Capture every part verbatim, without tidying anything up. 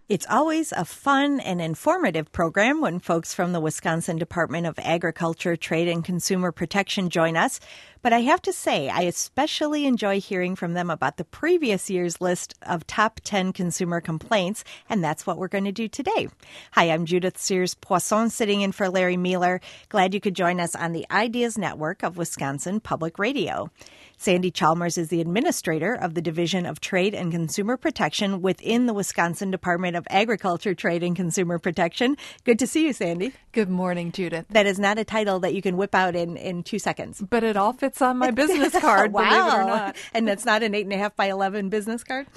It's always a fun and informative program when folks from the Wisconsin Department of Agriculture, Trade, and Consumer Protection join us. But I have to say, I especially enjoy hearing from them about the previous year's list of top ten consumer complaints, and that's what we're going to do today. Hi, I'm Judith Sears-Poisson, sitting in for Larry Mueller. Glad you could join us on the Ideas Network of Wisconsin Public Radio. Sandy Chalmers is the administrator of the Division of Trade and Consumer Protection within the Wisconsin Department of Agriculture, Trade, and Consumer Protection. Good to see you, Sandy. Good morning, Judith. That is not a title that you can whip out in, in two seconds. But it all fits on my business card, wow. believe it or not. And that's not an eight and a half by eleven business card.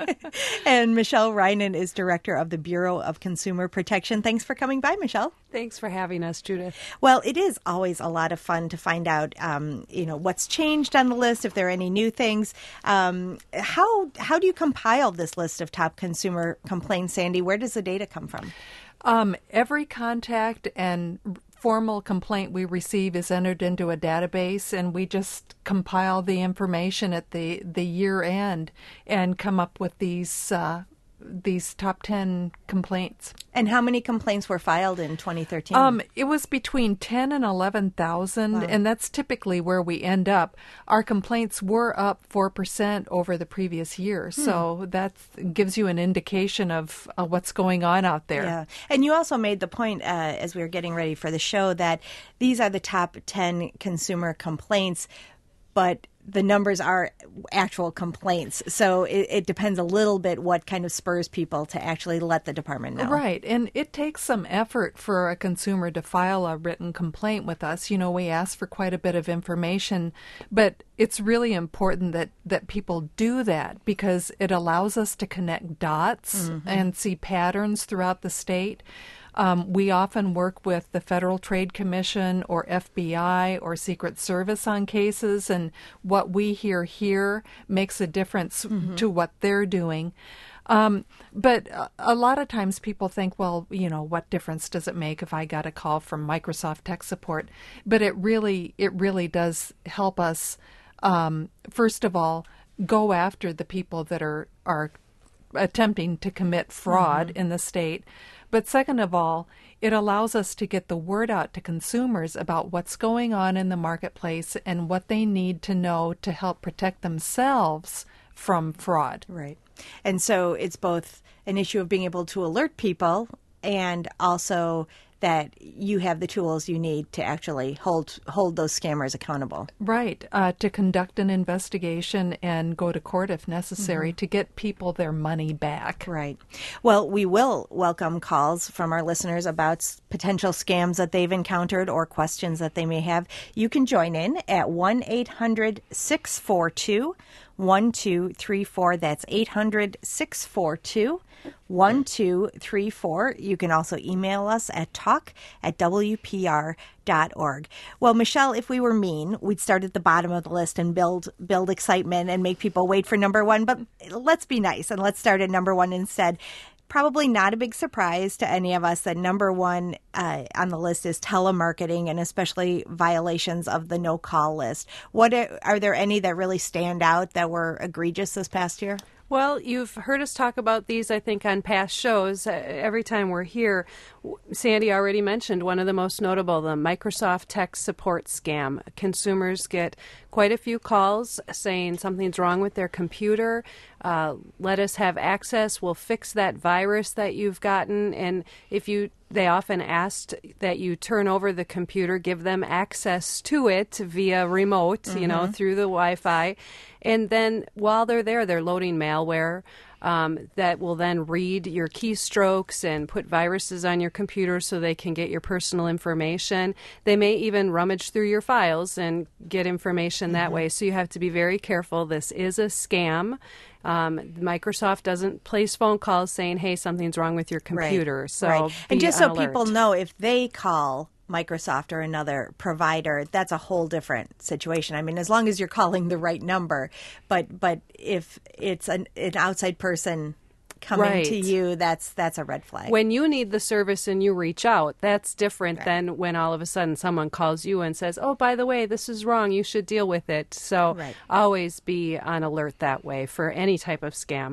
And Michelle Reinen is director of the Bureau of Consumer Protection. Thanks for coming by, Michelle. Thanks for having us, Judith. Well, it is always a lot of fun to find out, um, you know, what's changed on the list, if there are any new things. Um, how how do you compile this list of top consumer complaints, Sandy? Where does the data come from? Um, every contact and formal complaint we receive is entered into a database, and we just compile the information at the, the year end and come up with these uh, these top ten complaints. And how many complaints were filed in twenty thirteen? Um, it was between ten and eleven thousand, wow. And that's typically where we end up. Our complaints were up four percent over the previous year, hmm. so that gives you an indication of uh, what's going on out there. Yeah, and you also made the point uh, as we were getting ready for the show that these are the top ten consumer complaints, but the numbers are actual complaints. So it, it depends a little bit what kind of spurs people to actually let the department know. Right. And it takes some effort for a consumer to file a written complaint with us. You know, we ask for quite a bit of information, but it's really important that, that people do that because it allows us to connect dots mm-hmm. and see patterns throughout the state. Um, we often work with the Federal Trade Commission or F B I or Secret Service on cases, and what we hear here makes a difference mm-hmm. to what they're doing. Um, but a lot of times people think, well, you know, what difference does it make if I got a call from Microsoft Tech Support? But it really, it really does help us, um, first of all, go after the people that are, are attempting to commit fraud mm-hmm. in the state. But second of all, it allows us to get the word out to consumers about what's going on in the marketplace and what they need to know to help protect themselves from fraud. Right. And so it's both an issue of being able to alert people and also that you have the tools you need to actually hold hold those scammers accountable. Right. Uh, to conduct an investigation and go to court if necessary mm-hmm. to get people their money back. Right. Well, we will welcome calls from our listeners about potential scams that they've encountered or questions that they may have. You can join in at one eight hundred six four two one two three four. That's eight hundred six four two one two three four. You can also email us at talk at w p r dot org. Well, Michelle, if we were mean, we'd start at the bottom of the list and build build excitement and make people wait for number one. But let's be nice and let's start at number one instead. Probably not a big surprise to any of us that number one uh, on the list is telemarketing and especially violations of the no-call list. What are, are there any that really stand out that were egregious this past year? Well, you've heard us talk about these, I think, on past shows. Uh, every time we're here, Sandy already mentioned one of the most notable, the Microsoft Tech Support scam. Consumers get quite a few calls saying something's wrong with their computer. Uh, let us have access. We'll fix that virus that you've gotten. And if you They often asked that you turn over the computer, give them access to it via remote, mm-hmm. you know, through the Wi-Fi. And then while they're there, they're loading malware um, that will then read your keystrokes and put viruses on your computer so they can get your personal information. They may even rummage through your files and get information that mm-hmm. way. So you have to be very careful. This is a scam. Um, Microsoft doesn't place phone calls saying, hey, something's wrong with your computer. Right. So right. And just so alert. people know, if they call Microsoft or another provider, that's a whole different situation. I mean, as long as you're calling the right number. But but if it's an, an outside person coming right. to you, that's that's a red flag. When you need the service and you reach out, that's different right. than when all of a sudden someone calls you and says, oh, by the way, this is wrong. You should deal with it. So right. always be on alert that way for any type of scam.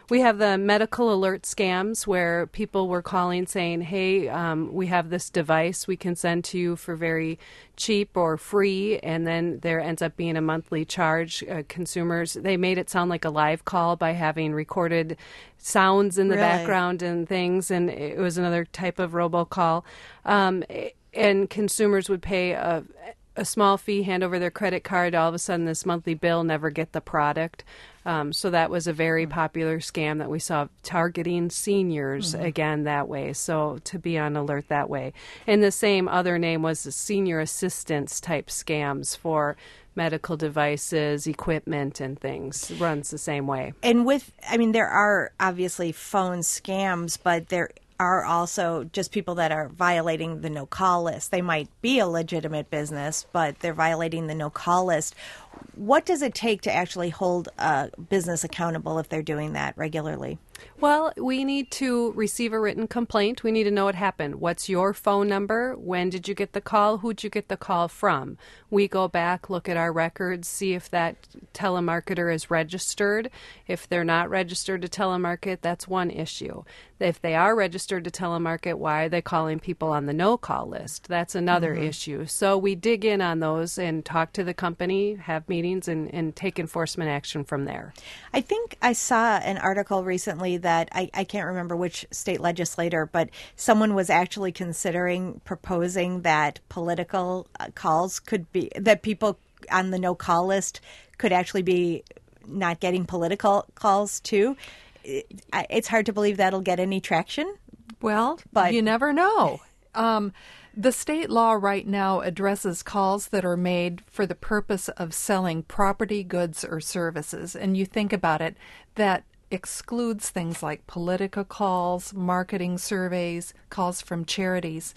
We have the medical alert scams where people were calling saying, hey, um, we have this device we can send to you for very cheap or free, and then there ends up being a monthly charge. Uh, consumers, they made it sound like a live call by having recorded sounds in the Really? background and things, and it was another type of robocall. Um, and consumers would pay a a small fee, hand over their credit card, all of a sudden this monthly bill, never get the product. Um, so that was a very popular scam that we saw targeting seniors mm-hmm. again that way. So to be on alert that way. And the same other name was the senior assistance type scams for medical devices, equipment, and things. Runs the same way. And with, I mean, there are obviously phone scams, but there are also just people that are violating the no-call list. They might be a legitimate business, but they're violating the no-call list. What does it take to actually hold a business accountable if they're doing that regularly? Well, we need to receive a written complaint. We need to know what happened. What's your phone number? When did you get the call? Who'd you get the call from? We go back, look at our records, see if that telemarketer is registered. If they're not registered to telemarket, that's one issue. If they are registered to telemarket, why are they calling people on the no-call list? That's another mm-hmm. issue. So we dig in on those and talk to the company, have meetings, and, and take enforcement action from there. I think I saw an article recently that I, I can't remember which state legislator, but someone was actually considering proposing that political uh, calls could be, that people on the no-call list could actually be not getting political calls too. It, it's hard to believe that'll get any traction. Well, but you never know. Um, the state law right now addresses calls that are made for the purpose of selling property, goods, or services. And you think about it, that excludes things like political calls, marketing surveys, calls from charities.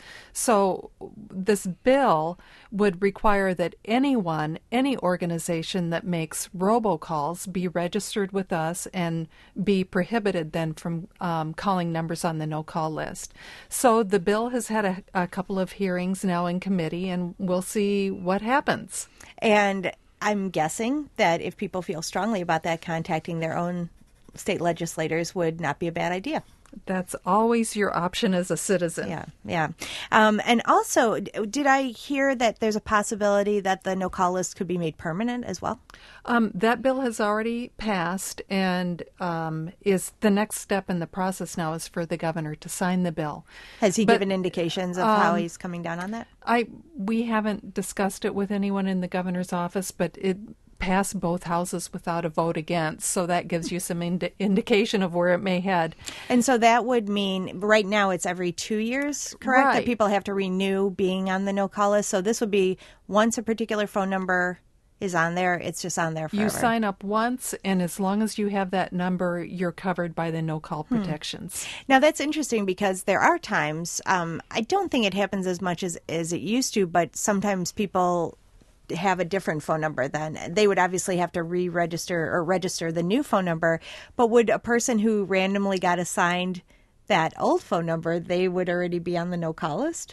So this bill would require that anyone, any organization that makes robocalls be registered with us and be prohibited then from um, calling numbers on the no-call list. So the bill has had a, a couple of hearings now in committee, and we'll see what happens. And I'm guessing that if people feel strongly about that, contacting their own state legislators would not be a bad idea. That's always your option as a citizen. Yeah, yeah. Um, and also, did I hear that there's a possibility that the no-call list could be made permanent as well? Um, that bill has already passed, and um, is the next step in the process now is for the governor to sign the bill. Has he but, given indications of um, how he's coming down on that? I we haven't discussed it with anyone in the governor's office, but it passed both houses without a vote against, so that gives you some ind- indication of where it may head. And so that would mean right now it's every two years, correct? Right. That people have to renew being on the no-call list. So this would be once a particular phone number is on there, it's just on there forever. You sign up once, and as long as you have that number, you're covered by the no-call hmm. protections. Now, that's interesting because there are times, um, I don't think it happens as much as, as it used to, but sometimes people have a different phone number then. They would obviously have to re-register or register the new phone number, but would a person who randomly got assigned that old phone number, they would already be on the no-call list?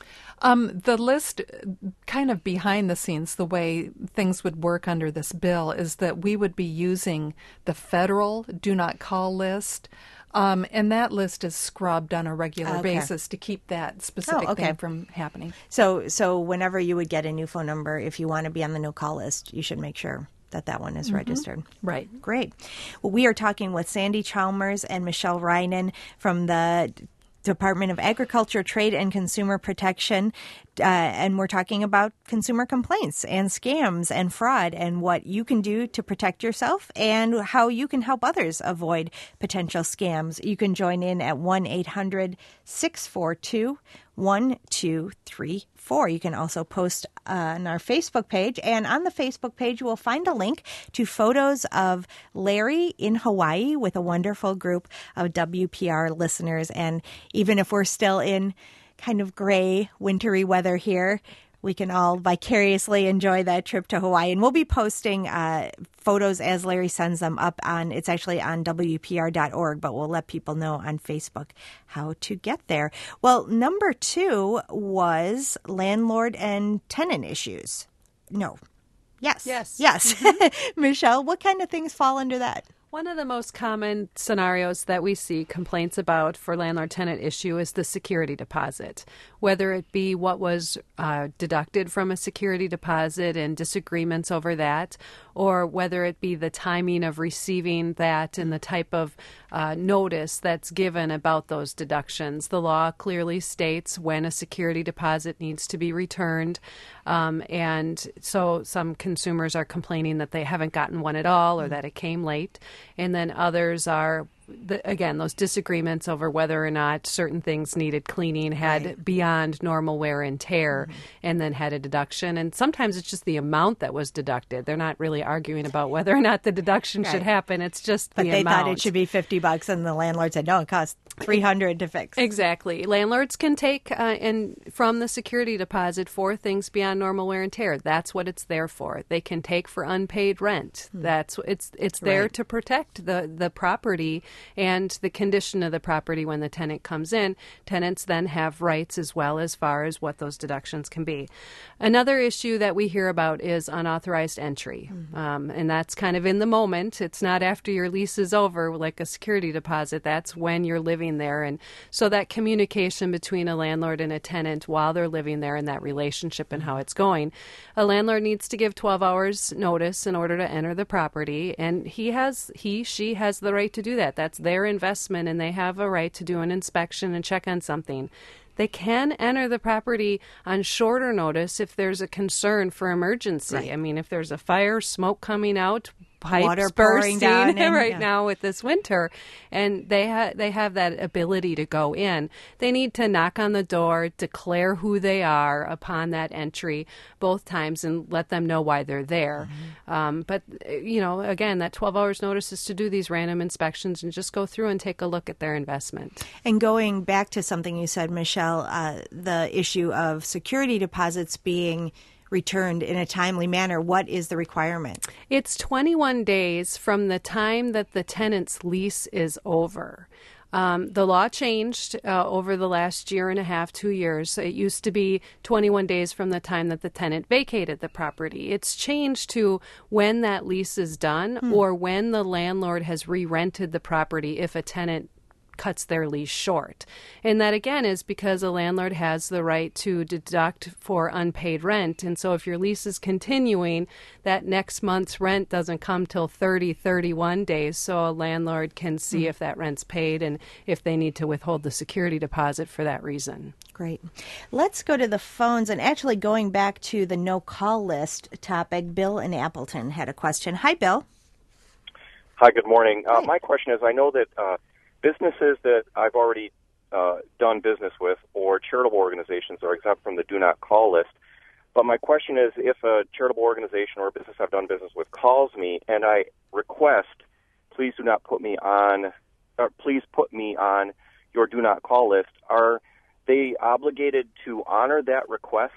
Um, the list, kind of behind the scenes, the way things would work under this bill is that we would be using the federal do not call list. Um, and that list is scrubbed on a regular okay. basis to keep that specific oh, okay. thing from happening. So so whenever you would get a new phone number, if you want to be on the no-call list, you should make sure that that one is mm-hmm. registered. Right. Great. Well, we are talking with Sandy Chalmers and Michelle Reinen from the Department of Agriculture, Trade, and Consumer Protection, uh, and we're talking about consumer complaints and scams and fraud and what you can do to protect yourself and how you can help others avoid potential scams. You can join in at one eight hundred six four two one two three four. You can also post uh, on our Facebook page, and on the Facebook page you will find a link to photos of Larry in Hawaii with a wonderful group of W P R listeners. And even if we're still in kind of gray, wintry weather here, we can all vicariously enjoy that trip to Hawaii. And we'll be posting uh, photos as Larry sends them up on, it's actually on W P R dot org, but we'll let people know on Facebook how to get there. Well, number two was landlord and tenant issues. No. Yes. Yes. Yes. Mm-hmm. Michelle, what kind of things fall under that? One of the most common scenarios that we see complaints about for landlord-tenant issue is the security deposit, whether it be what was uh, deducted from a security deposit and disagreements over that, or whether it be the timing of receiving that and the type of uh, notice that's given about those deductions. The law clearly states when a security deposit needs to be returned, um, and so some consumers are complaining that they haven't gotten one at all or that it came late. And then others are, the, again, those disagreements over whether or not certain things needed cleaning had right. beyond normal wear and tear mm-hmm. and then had a deduction. And sometimes it's just the amount that was deducted. They're not really arguing about whether or not the deduction right. should happen. It's just but the amount. But they thought it should be fifty bucks, and the landlord said, no, it costs three hundred to fix. Exactly. Landlords can take uh, and from the security deposit for things beyond normal wear and tear. That's what it's there for. They can take for unpaid rent. Hmm. That's it's it's there right. to protect the, the property and the condition of the property when the tenant comes in. Tenants then have rights as well as far as what those deductions can be. Another issue that we hear about is unauthorized entry. Mm-hmm. Um, and that's kind of in the moment. It's not after your lease is over like a security deposit. That's when you're living there. And so that communication between a landlord and a tenant while they're living there and that relationship and how it's going. A landlord needs to give twelve hours notice in order to enter the property. And he has, he, she has the right to do that. That's their investment, and they have a right to do an inspection and check on something. They can enter the property on shorter notice if there's a concern for emergency. Right. I mean, if there's a fire, smoke coming out, pipes water bursting down in, right yeah. now with this winter, and they ha- they have that ability to go in. They need to knock on the door, declare who they are upon that entry both times, and let them know why they're there. Mm-hmm. Um, but, you know, again, that twelve hours notice is to do these random inspections and just go through and take a look at their investment. And going back to something you said, Michelle, uh, the issue of security deposits being returned in a timely manner, what is the requirement? It's twenty-one days from the time that the tenant's lease is over. Um, the law changed uh, over the last year and a half, two years. It used to be twenty-one days from the time that the tenant vacated the property. It's changed to when that lease is done hmm. or when the landlord has re-rented the property if a tenant cuts their lease short. And that, again, is because a landlord has the right to deduct for unpaid rent. And so if your lease is continuing, that next month's rent doesn't come till thirty, thirty-one days. So a landlord can see mm-hmm. if that rent's paid and if they need to withhold the security deposit for that reason. Great. Let's go to the phones. And actually going back to the no-call list topic, Bill in Appleton had a question. Hi, Bill. Hi, good morning. Uh, my question is, I know that uh, businesses that I've already uh, done business with or charitable organizations are exempt from the do not call list. But my question is, if a charitable organization or a business I've done business with calls me and I request, please do not put me on, or please put me on your do not call list, are they obligated to honor that request?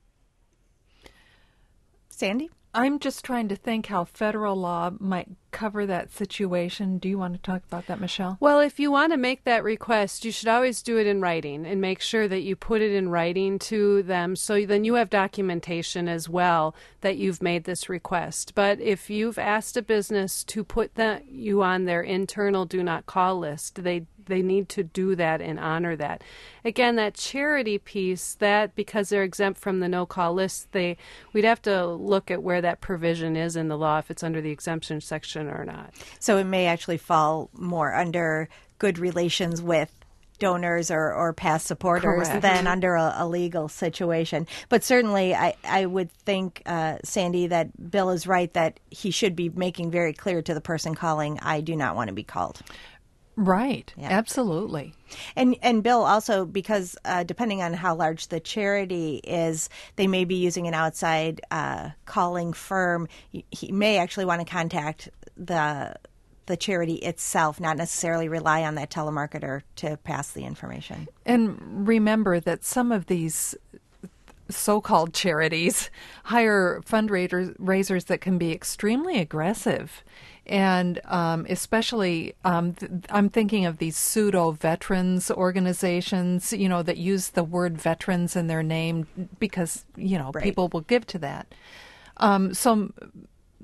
Sandy? I'm just trying to think how federal law might cover that situation. Do you want to talk about that, Michelle? Well, if you want to make that request, you should always do it in writing and make sure that you put it in writing to them so then you have documentation as well that you've made this request. But if you've asked a business to put that, you on their internal do not call list, they they need to do that and honor that. Again, that charity piece, that because they're exempt from the no-call list, they we'd have to look at where that provision is in the law, if it's under the exemption section or not. So it may actually fall more under good relations with donors or, or past supporters Correct. than under a, a legal situation. But certainly I, I would think, uh, Sandy, that Bill is right that he should be making very clear to the person calling, I do not want to be called. Right. Yeah. Absolutely. And and Bill, also, because uh, depending on how large the charity is, they may be using an outside uh, calling firm. He, he may actually want to contact the the charity itself, not necessarily rely on that telemarketer to pass the information. And remember that some of these so-called charities hire fundraisers that can be extremely aggressive. And um, especially, um, th- I'm thinking of these pseudo-veterans organizations, you know, that use the word veterans in their name because, you know, right. people will give to that. Um, so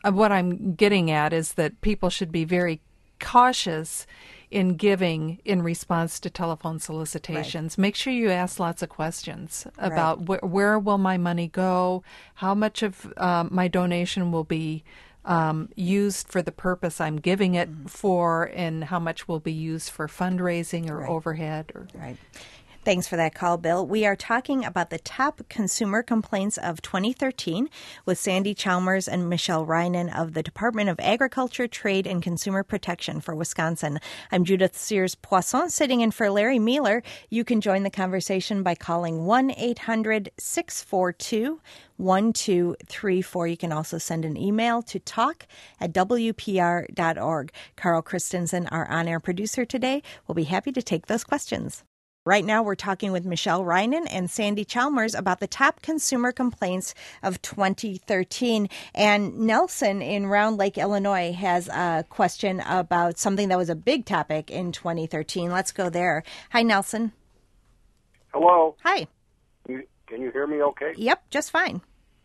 uh, what I'm getting at is that people should be very cautious in giving in response to telephone solicitations. Right. Make sure you ask lots of questions about right. wh- where will my money go, how much of um, my donation will be um, used for the purpose I'm giving it mm-hmm. for, and how much will be used for fundraising or right. overhead. Or, right. Thanks for that call, Bill. We are talking about the top consumer complaints of twenty thirteen with Sandy Chalmers and Michelle Reinen of the Department of Agriculture, Trade, and Consumer Protection for Wisconsin. I'm Judith Sears-Poisson, sitting in for Larry Mealer. You can join the conversation by calling one eight hundred six four two one two three four. You can also send an email to talk at w p r dot org. Carl Christensen, our on-air producer today, will be happy to take those questions. Right now, we're talking with Michelle Reinen and Sandy Chalmers about the top consumer complaints of twenty thirteen. And Nelson in Round Lake, Illinois, has a question about something that was a big topic in twenty thirteen. Let's go there. Hi, Nelson. Hello. Hi. You, can you hear me okay? Yep, just fine.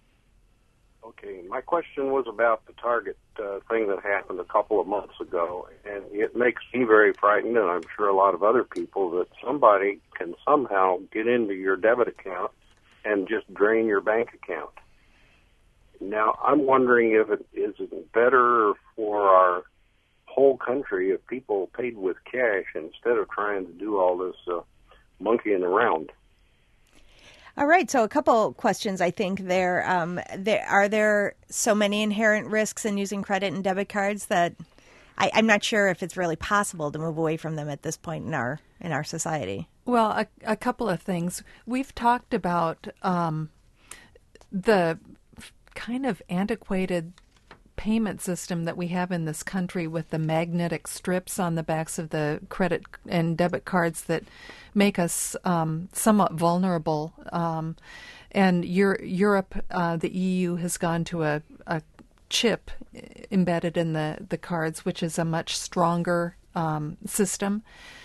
Okay. My question was about the Target uh, thing that happened a couple of months ago, and it makes me very frightened, and I'm sure a lot of other people, that somebody can somehow get into your debit account and just drain your bank account. Now, I'm wondering if it is it better for our whole country if people paid with cash instead of trying to do all this uh, monkeying around. All right, so a couple questions, I think, there. Um, there. Are there so many inherent risks in using credit and debit cards that I, I'm not sure if it's really possible to move away from them at this point in our in our society? Well, a, a couple of things. We've talked about um, the kind of antiquated payment system that we have in this country with the magnetic strips on the backs of the credit and debit cards that make us um, somewhat vulnerable. Um, and Euro- Europe, uh, the E U, has gone to a, a chip embedded in the, the cards, which is a much stronger um, system.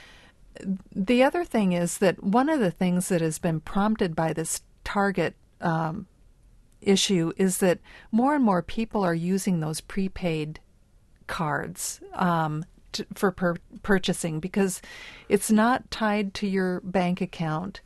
The other thing is that one of the things that has been prompted by this Target um, issue is that more and more people are using those prepaid cards um, to, for per- purchasing because it's not tied to your bank account,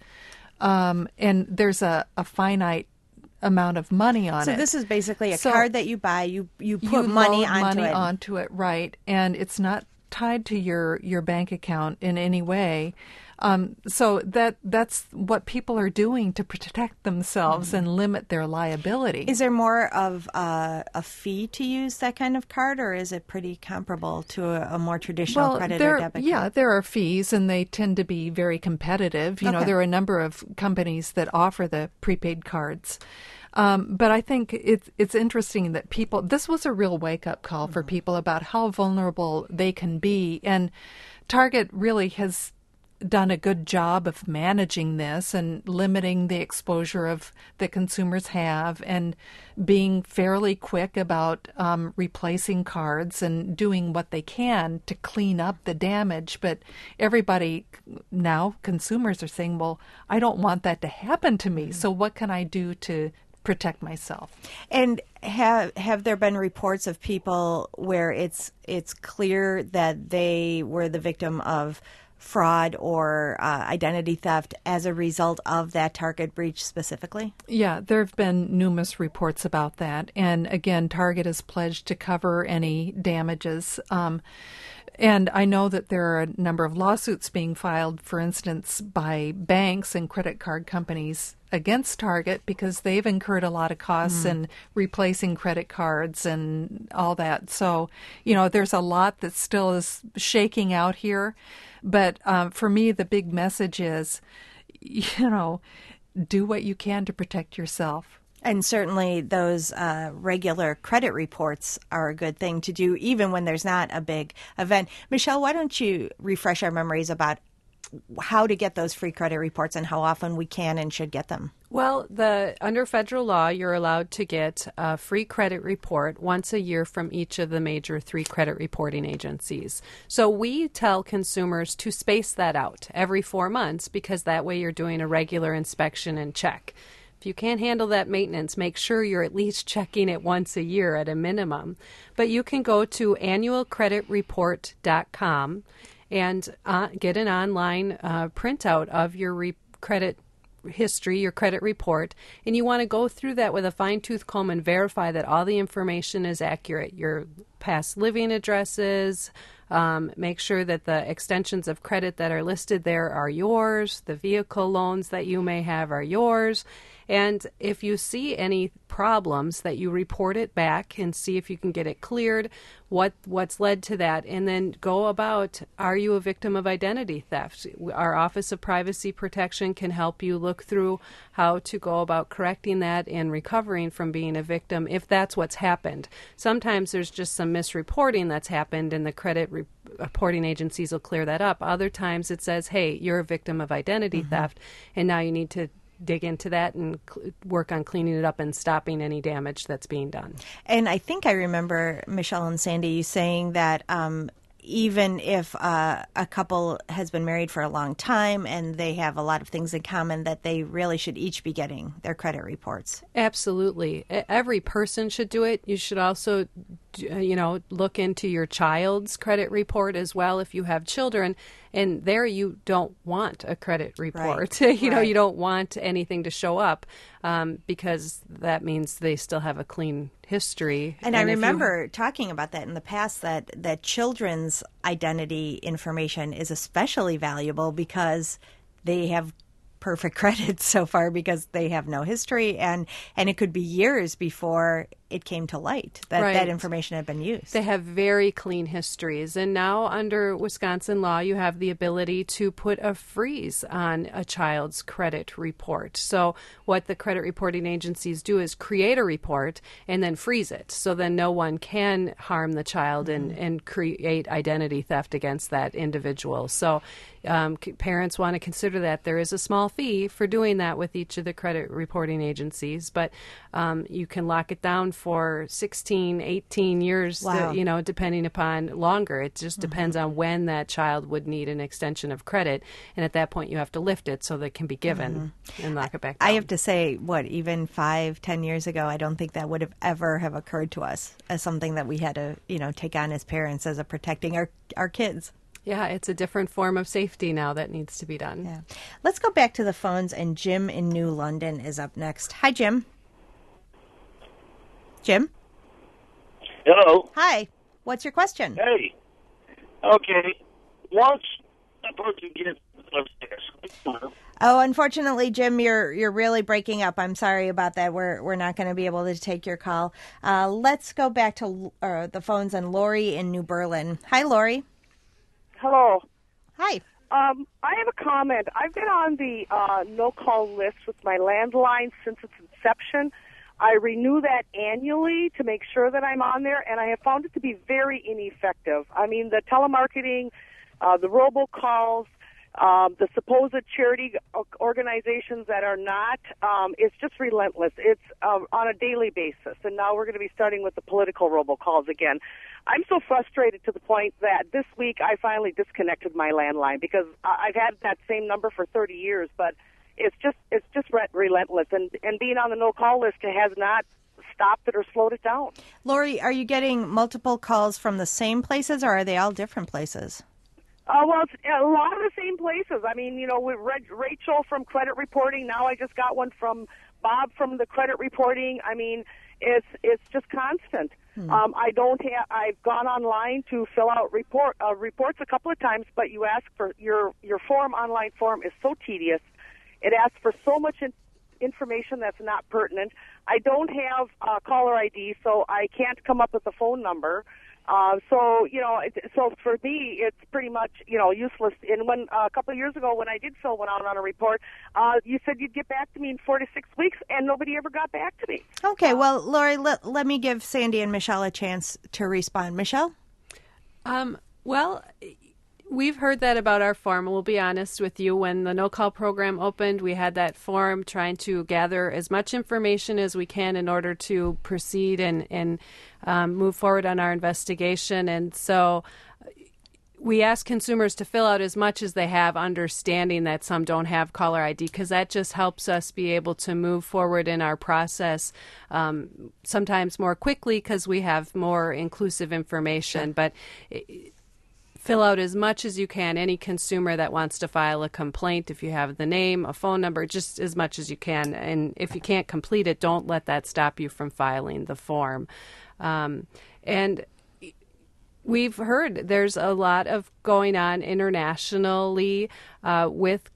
um, and there's a, a finite amount of money on so it. So this is basically a so card that you buy. You you put you money load onto money it. onto it, right? And it's not tied to your, your bank account in any way. Um, so that that's what people are doing to protect themselves mm-hmm. and limit their liability. Is there more of uh, a fee to use that kind of card, or is it pretty comparable to a, a more traditional well, credit there, or debit yeah, card? there are fees, and they tend to be very competitive. You okay. know, there are a number of companies that offer the prepaid cards. Um, but I think it's it's interesting that people, this was a real wake-up call mm-hmm. for people about how vulnerable they can be. And Target really has done a good job of managing this and limiting the exposure of that consumers have and being fairly quick about um, replacing cards and doing what they can to clean up the damage. But everybody now, consumers are saying, well, I don't want that to happen to me. So what can I do to protect myself? And have have there been reports of people where it's it's clear that they were the victim of fraud or uh, identity theft as a result of that Target breach specifically? Yeah, there have been numerous reports about that. And again, Target has pledged to cover any damages. Um, and I know that there are a number of lawsuits being filed, for instance, by banks and credit card companies against Target because they've incurred a lot of costs mm. in replacing credit cards and all that. So, you know, there's a lot that still is shaking out here. But um, for me, the big message is, you know, do what you can to protect yourself. And certainly those uh, regular credit reports are a good thing to do, even when there's not a big event. Michelle, why don't you refresh our memories about how to get those free credit reports and how often we can and should get them? Well, the under federal law, you're allowed to get a free credit report once a year from each of the major three credit reporting agencies. So we tell consumers to space that out every four months because that way you're doing a regular inspection and check. If you can't handle that maintenance, make sure you're at least checking it once a year at a minimum. But you can go to annual credit report dot com and uh, get an online uh, printout of your re- credit history, your credit report, and you want to go through that with a fine-tooth comb and verify that all the information is accurate. Your past living addresses, um, make sure that the extensions of credit that are listed there are yours, the vehicle loans that you may have are yours, and if you see any problems, that you report it back and see if you can get it cleared, what what's led to that, and then go about, are you a victim of identity theft? Our Office of Privacy Protection can help you look through how to go about correcting that and recovering from being a victim if that's what's happened. Sometimes there's just some misreporting that's happened and the credit re- reporting agencies will clear that up. Other times it says, hey, you're a victim of identity mm-hmm. theft, and now you need to dig into that and cl- work on cleaning it up and stopping any damage that's being done. And I think I remember, Michelle and Sandy, you saying that um, even if uh, a couple has been married for a long time and they have a lot of things in common, that they really should each be getting their credit reports. Absolutely. Every person should do it. You should also, you know, look into your child's credit report as well if you have children. And there you don't want a credit report. Right. you know, right. you don't want anything to show up um, because that means they still have a clean history. And, and I remember you... talking about that in the past, that, that children's identity information is especially valuable because they have perfect credit so far because they have no history, and, and it could be years before it came to light that right. that information had been used. They have very clean histories. And now under Wisconsin law, you have the ability to put a freeze on a child's credit report. So what the credit reporting agencies do is create a report and then freeze it. So then no one can harm the child mm-hmm. and, and create identity theft against that individual. So um, c- parents want to consider that. There is a small fee for doing that with each of the credit reporting agencies, but um, you can lock it down for sixteen, eighteen years, wow. uh, you know, depending upon longer. It just mm-hmm. depends on when that child would need an extension of credit. And at that point, you have to lift it so that it can be given mm-hmm. and lock it back down. I have to say, what, even five, ten years ago, I don't think that would have ever have occurred to us as something that we had to, you know, take on as parents as a protecting our, our kids. Yeah, it's a different form of safety now that needs to be done. Yeah. Let's go back to the phones, and Jim in New London is up next. Hi, Jim. Jim? Hello. Hi. What's your question? Hey. Okay. Once a person gets upstairs. Oh, unfortunately, Jim, you're you're really breaking up. I'm sorry about that. We're we're not going to be able to take your call. Uh, let's go back to uh, the phones and Lori in New Berlin. Hi, Lori. Hello. Hi. Um, I have a comment. I've been on the uh, no-call list with my landline since its inception. I renew that annually to make sure that I'm on there, and I have found it to be very ineffective. I mean, the telemarketing, uh, the robocalls, um, the supposed charity organizations that are not, um, it's just relentless. It's uh, on a daily basis, and now we're going to be starting with the political robocalls again. I'm so frustrated to the point that this week I finally disconnected my landline because I've had that same number for thirty years, but it's just it's just re- relentless, and and being on the no call list has not stopped it or slowed it down. Lori, are you getting multiple calls from the same places, or are they all different places? Uh, well, it's a lot of the same places. I mean, you know, with Rachel from credit reporting. Now I just got one from Bob from the credit reporting. I mean, it's it's just constant. Hmm. Um, I don't have. I've gone online to fill out report uh, reports a couple of times, but you ask for your your form online form is so tedious. It asks for so much in, information that's not pertinent. I don't have uh, caller I D, so I can't come up with a phone number. Uh, so, you know, it, so for me, it's pretty much, you know, useless. And when uh, a couple of years ago when I did fill one out on a report, uh, you said you'd get back to me in four to six weeks, and nobody ever got back to me. Okay, well, Lori, let, let me give Sandy and Michelle a chance to respond. Michelle? Um, well... We've heard that about our form. We'll be honest with you. When the no-call program opened, we had that form trying to gather as much information as we can in order to proceed and, and um, move forward on our investigation. And so we ask consumers to fill out as much as they have, understanding that some don't have caller I D, because that just helps us be able to move forward in our process um, sometimes more quickly because we have more inclusive information. But it, fill out as much as you can. Any consumer that wants to file a complaint, if you have the name, a phone number, just as much as you can. And if you can't complete it, don't let that stop you from filing the form. Um, and we've heard there's a lot of going on internationally uh, with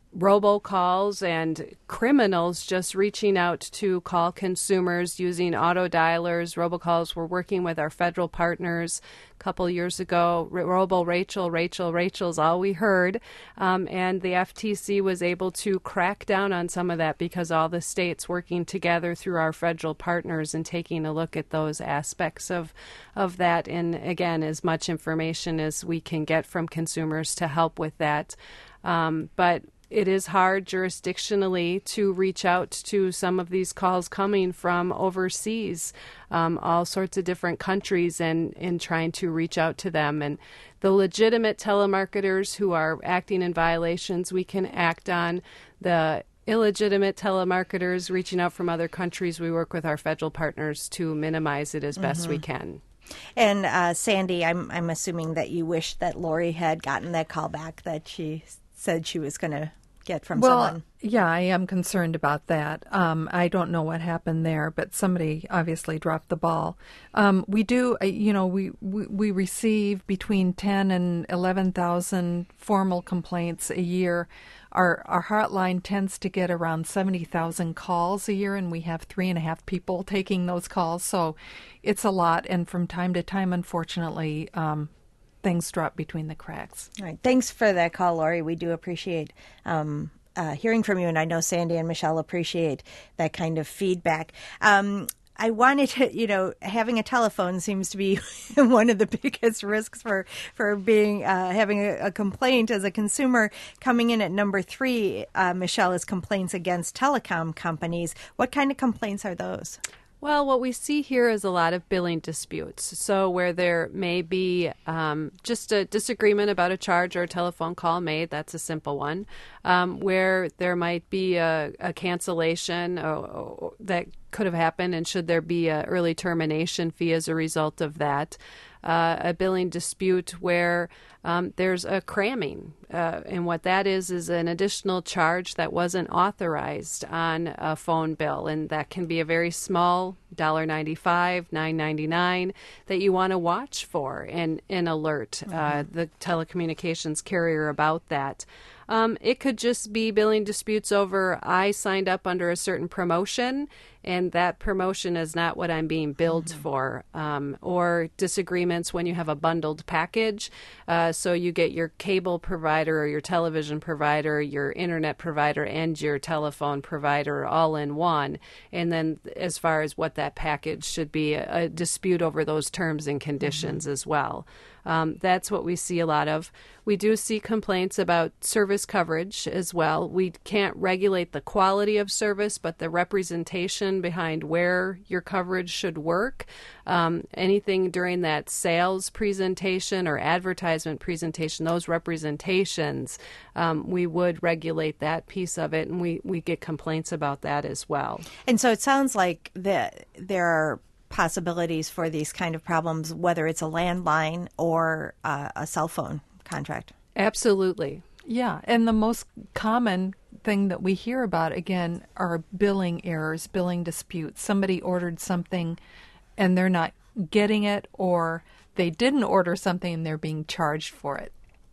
robocalls and criminals just reaching out to call consumers using auto dialers, robocalls. We're working with our federal partners. A couple years ago, Robo Rachel, Rachel, Rachel's all we heard. Um, and the F T C was able to crack down on some of that because all the states working together through our federal partners and taking a look at those aspects of, of that. And again, as much information as we can get from consumers to help with that. Um, but it is hard jurisdictionally to reach out to some of these calls coming from overseas, um, all sorts of different countries, and in trying to reach out to them. And the legitimate telemarketers who are acting in violations, we can act on. The illegitimate telemarketers reaching out from other countries, we work with our federal partners to minimize it as mm-hmm. best we can. And uh, Sandy, I'm I'm assuming that you wish that Lori had gotten that call back that she said she was going to get from well, someone. Yeah, I am concerned about that. Um, I don't know what happened there, but somebody obviously dropped the ball. Um, we do, uh, you know, we, we, we receive between ten and eleven thousand formal complaints a year. Our our hotline tends to get around seventy thousand calls a year, and we have three and a half people taking those calls. So it's a lot, and from time to time, unfortunately, um, things drop between the cracks. All right. Thanks for that call, Lori. We do appreciate um, uh, hearing from you, and I know Sandy and Michelle appreciate that kind of feedback. Um, I wanted to, you know, having a telephone seems to be one of the biggest risks for for being uh, having a, a complaint as a consumer. Coming in at number three, uh, Michelle, is complaints against telecom companies. What kind of complaints are those? Well, what we see here is a lot of billing disputes. So where there may be um, just a disagreement about a charge or a telephone call made, that's a simple one. Um, where there might be a, a cancellation or, or that could have happened, and should there be an early termination fee as a result of that. Uh, a billing dispute where um, there's a cramming. Uh, and what that is is an additional charge that wasn't authorized on a phone bill. And that can be a very small one dollar ninety-five, nine ninety-nine that you want to watch for and, and alert mm-hmm. uh, the telecommunications carrier about that. Um, it could just be billing disputes over I signed up under a certain promotion and that promotion is not what I'm being billed mm-hmm. for, um, or disagreements when you have a bundled package. Uh, so you get your cable provider or your television provider, your internet provider, and your telephone provider all in one. And then as far as what that package should be, a, a dispute over those terms and conditions mm-hmm. as well. Um, that's what we see a lot of. We do see complaints about service coverage as well. We can't regulate the quality of service, but the representation behind where your coverage should work. Um, anything during that sales presentation or advertisement presentation, those representations, um, we would regulate that piece of it, and we, we get complaints about that as well. And so it sounds like that there are possibilities for these kind of problems, whether it's a landline or uh, a cell phone contract. Absolutely. Yeah, and the most common thing that we hear about, again, are billing errors, billing disputes. Somebody ordered something and they're not getting it, or they didn't order something and they're being charged for it.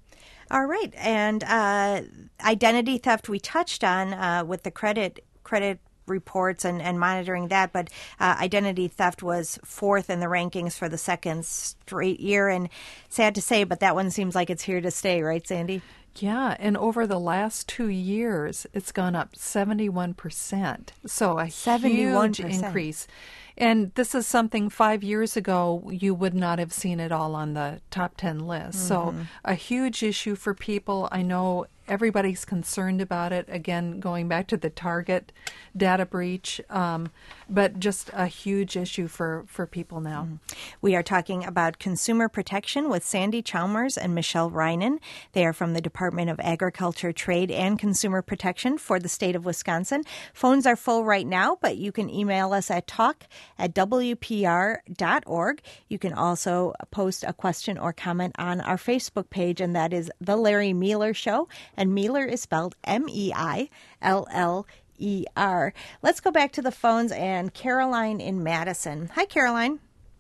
All right, and uh, identity theft we touched on uh, with the credit credit reports and, and monitoring that, but uh, identity theft was fourth in the rankings for the second straight year, and sad to say, but that one seems like it's here to stay, right, Sandy? Yeah, and over the last two years, it's gone up seventy-one percent. So a seventy-one huge increase. And this is something five years ago you would not have seen it all on the top ten list. Mm-hmm. So a huge issue for people. I know everybody's concerned about it. Again, going back to the Target data breach, um, but just a huge issue for, for people now. Mm-hmm. We are talking about consumer protection with Sandy Chalmers and Michelle Reinen. They are from the Department of Agriculture, Trade, and Consumer Protection for the state of Wisconsin. Phones are full right now, but you can email us at talk at w p r dot org. You can also post a question or comment on our Facebook page, and that is The Larry Meiller Show. And Meiller is spelled M E I L L E R. Let's go back to the phones and Caroline in Madison. Hi, Caroline.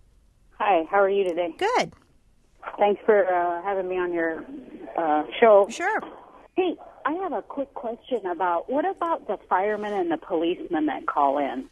Hi, how are you today? Good. Thanks for uh, having me on your uh, show. Sure. Hey, I have a quick question about what about the firemen and the policemen that call in?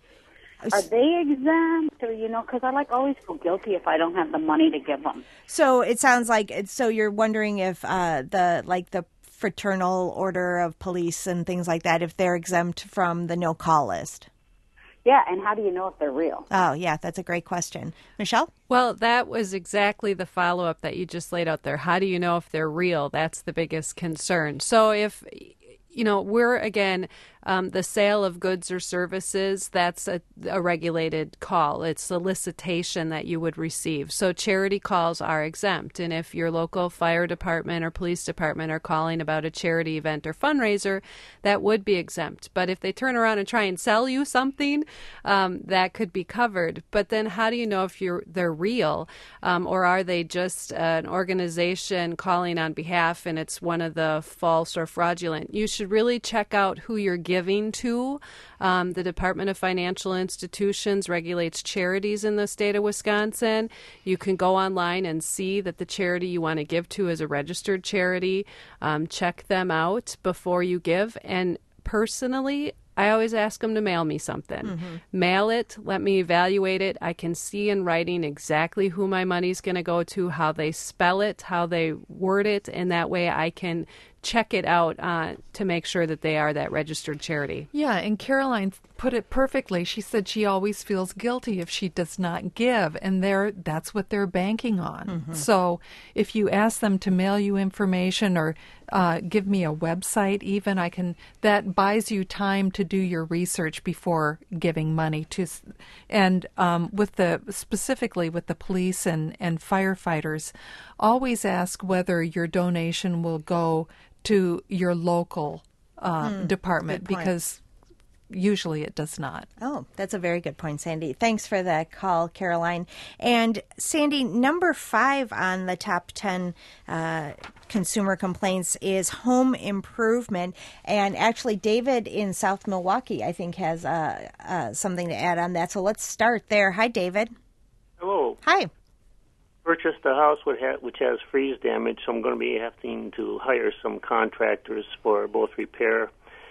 Are they exempt, or you know? Because I like always feel guilty if I don't have the money to give them. So it sounds like so you're wondering if uh, the like the Fraternal Order of Police and things like that, if they're exempt from the no-call list. Yeah, and how do you know if they're real? Oh, yeah, that's a great question. Michelle? Well, that was exactly the follow-up that you just laid out there. How do you know if they're real? That's the biggest concern. So if, you know, we're, again, um, the sale of goods or services, that's a, a regulated call. It's solicitation that you would receive. So charity calls are exempt. And if your local fire department or police department are calling about a charity event or fundraiser, that would be exempt. But if they turn around and try and sell you something, um, that could be covered. But then how do you know if you're they're real? Um, or are they just an organization calling on behalf and it's one of the false or fraudulent? You should really check out who you're giving to. Um, the Department of Financial Institutions regulates charities in the state of Wisconsin. You can go online and see that the charity you want to give to is a registered charity. Um, check them out before you give. And personally, I always ask them to mail me something. Mm-hmm. Mail it, let me evaluate it. I can see in writing exactly who my money's going to go to, how they spell it, how they word it, and that way I can check it out uh, to make sure that they are that registered charity. Yeah, and Caroline put it perfectly. She said she always feels guilty if she does not give, and they're, that's what they're banking on. Mm-hmm. So if you ask them to mail you information or uh, give me a website even, I can, that buys you time to do your research before giving money to. And um, with the, specifically with the police and, and firefighters, always ask whether your donation will go to your local uh, hmm, department, because usually it does not. Oh, that's a very good point, Sandy. Thanks for that call, Caroline. And Sandy, number five on the top ten uh, consumer complaints is home improvement. And actually, David in South Milwaukee, I think, has uh, uh, something to add on that. So let's start there. Hi, David. Hello. Hi. Purchased a house which has, which has freeze damage, so I'm going to be having to hire some contractors for both repair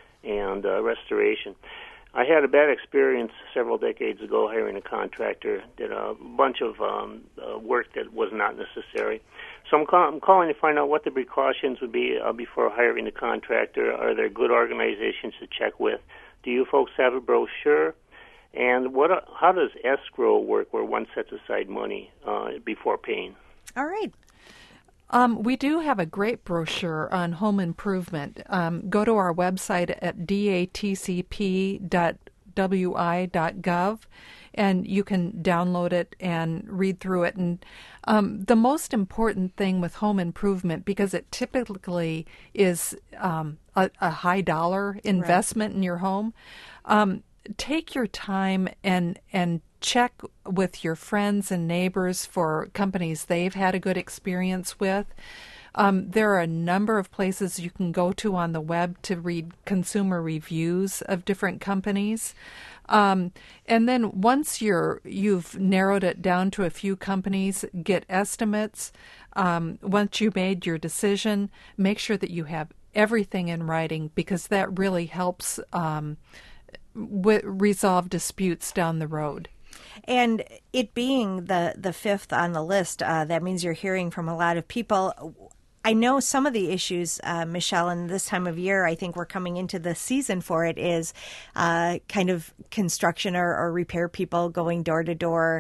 and uh, restoration. I had a bad experience several decades ago hiring a contractor. Did a bunch of um, uh, work that was not necessary. So I'm, call- I'm calling to find out what the precautions would be uh, before hiring a contractor. Are there good organizations to check with? Do you folks have a brochure? And what? How does escrow work, where one sets aside money uh, before paying? All right. Um, we do have a great brochure on home improvement. Um, go to our website at d a t c p dot w i dot gov, and you can download it and read through it. And um, the most important thing with home improvement, because it typically is um, a, a high dollar investment right. in your home, um, take your time and and check with your friends and neighbors for companies they've had a good experience with. Um, there are a number of places you can go to on the web to read consumer reviews of different companies. Um, and then once you're, you've narrowed it down to a few companies, get estimates. Um, once you made your decision, make sure that you have everything in writing, because that really helps um, w- resolve disputes down the road. And it being the, the fifth on the list, uh, that means you're hearing from a lot of people. I know some of the issues, uh, Michelle, and this time of year, I think we're coming into the season for it, is uh, kind of construction or, or repair people going door to door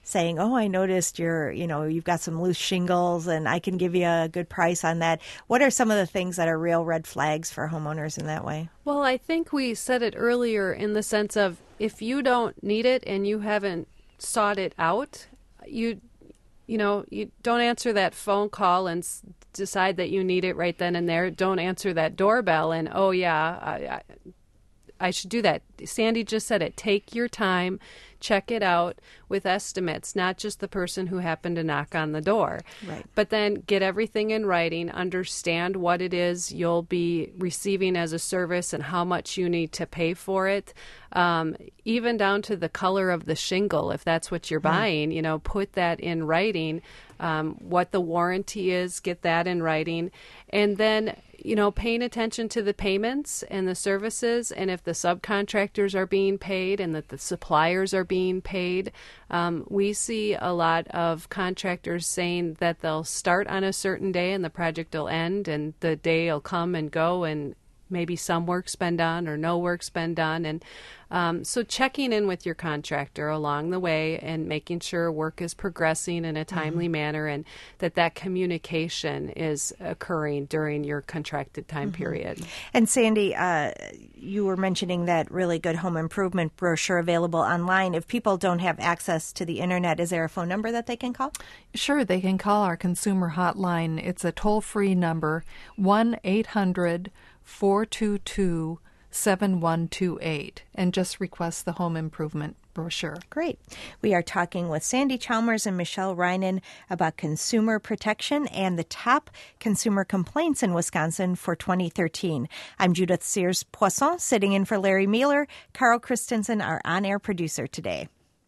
saying, oh, I noticed you're, you know, you've got some loose shingles and I can give you a good price on that. What are some of the things that are real red flags for homeowners in that way? Well, I think we said it earlier in the sense of if you don't need it and you haven't sought it out, you you know, you don't answer that phone call and s- decide that you need it right then and there. Don't answer that doorbell and, oh, yeah, I, I, I should do that. Sandy just said it. Take your time. Check it out with estimates, not just the person who happened to knock on the door. Right. But then get everything in writing, understand what it is you'll be receiving as a service and how much you need to pay for it, um, even down to the color of the shingle, if that's what you're buying, you know, put that in writing, um, what the warranty is, get that in writing, and then you know, paying attention to the payments and the services, and if the subcontractors are being paid and that the suppliers are being paid. Um, we see a lot of contractors saying that they'll start on a certain day and the project will end, and the day will come and go, and maybe some work's been done or no work's been done. And um, so checking in with your contractor along the way and making sure work is progressing in a timely mm-hmm. manner, and that that communication is occurring during your contracted time mm-hmm. period. And Sandy, uh, you were mentioning that really good home improvement brochure available online. If people don't have access to the internet, is there a phone number that they can call? Sure, they can call our consumer hotline. It's a toll-free number, one eight hundred four two two seven one two eight, and just request the home improvement brochure. Great. We are talking with Sandy Chalmers and Michelle Reinen about consumer protection and the top consumer complaints in Wisconsin for twenty thirteen. I'm Judith Sears-Poisson, sitting in for Larry Mueller. Carl Christensen, our on-air producer today.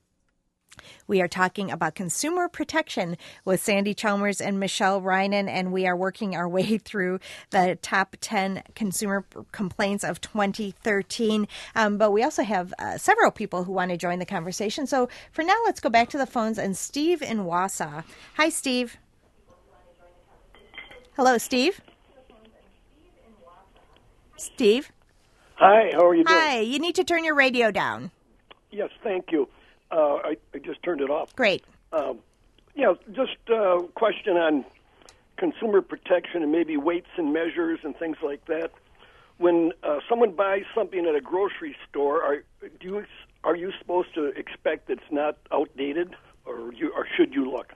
We are talking about consumer protection with Sandy Chalmers and Michelle Reinen, and we are working our way through the top ten consumer complaints of twenty thirteen. Um, but we also have uh, several people who want to join the conversation. So for now, let's go back to the phones. And Steve in Wausau. Hi, Steve. Hello, Steve. Steve. Hi, how are you doing? Hi, you need to turn your radio down. Yes, thank you. Uh, I, I just turned it off. Great. Um, yeah, just a question on consumer protection and maybe weights and measures and things like that. When uh, someone buys something at a grocery store, are do you, are you supposed to expect it's not outdated, or you, or should you look?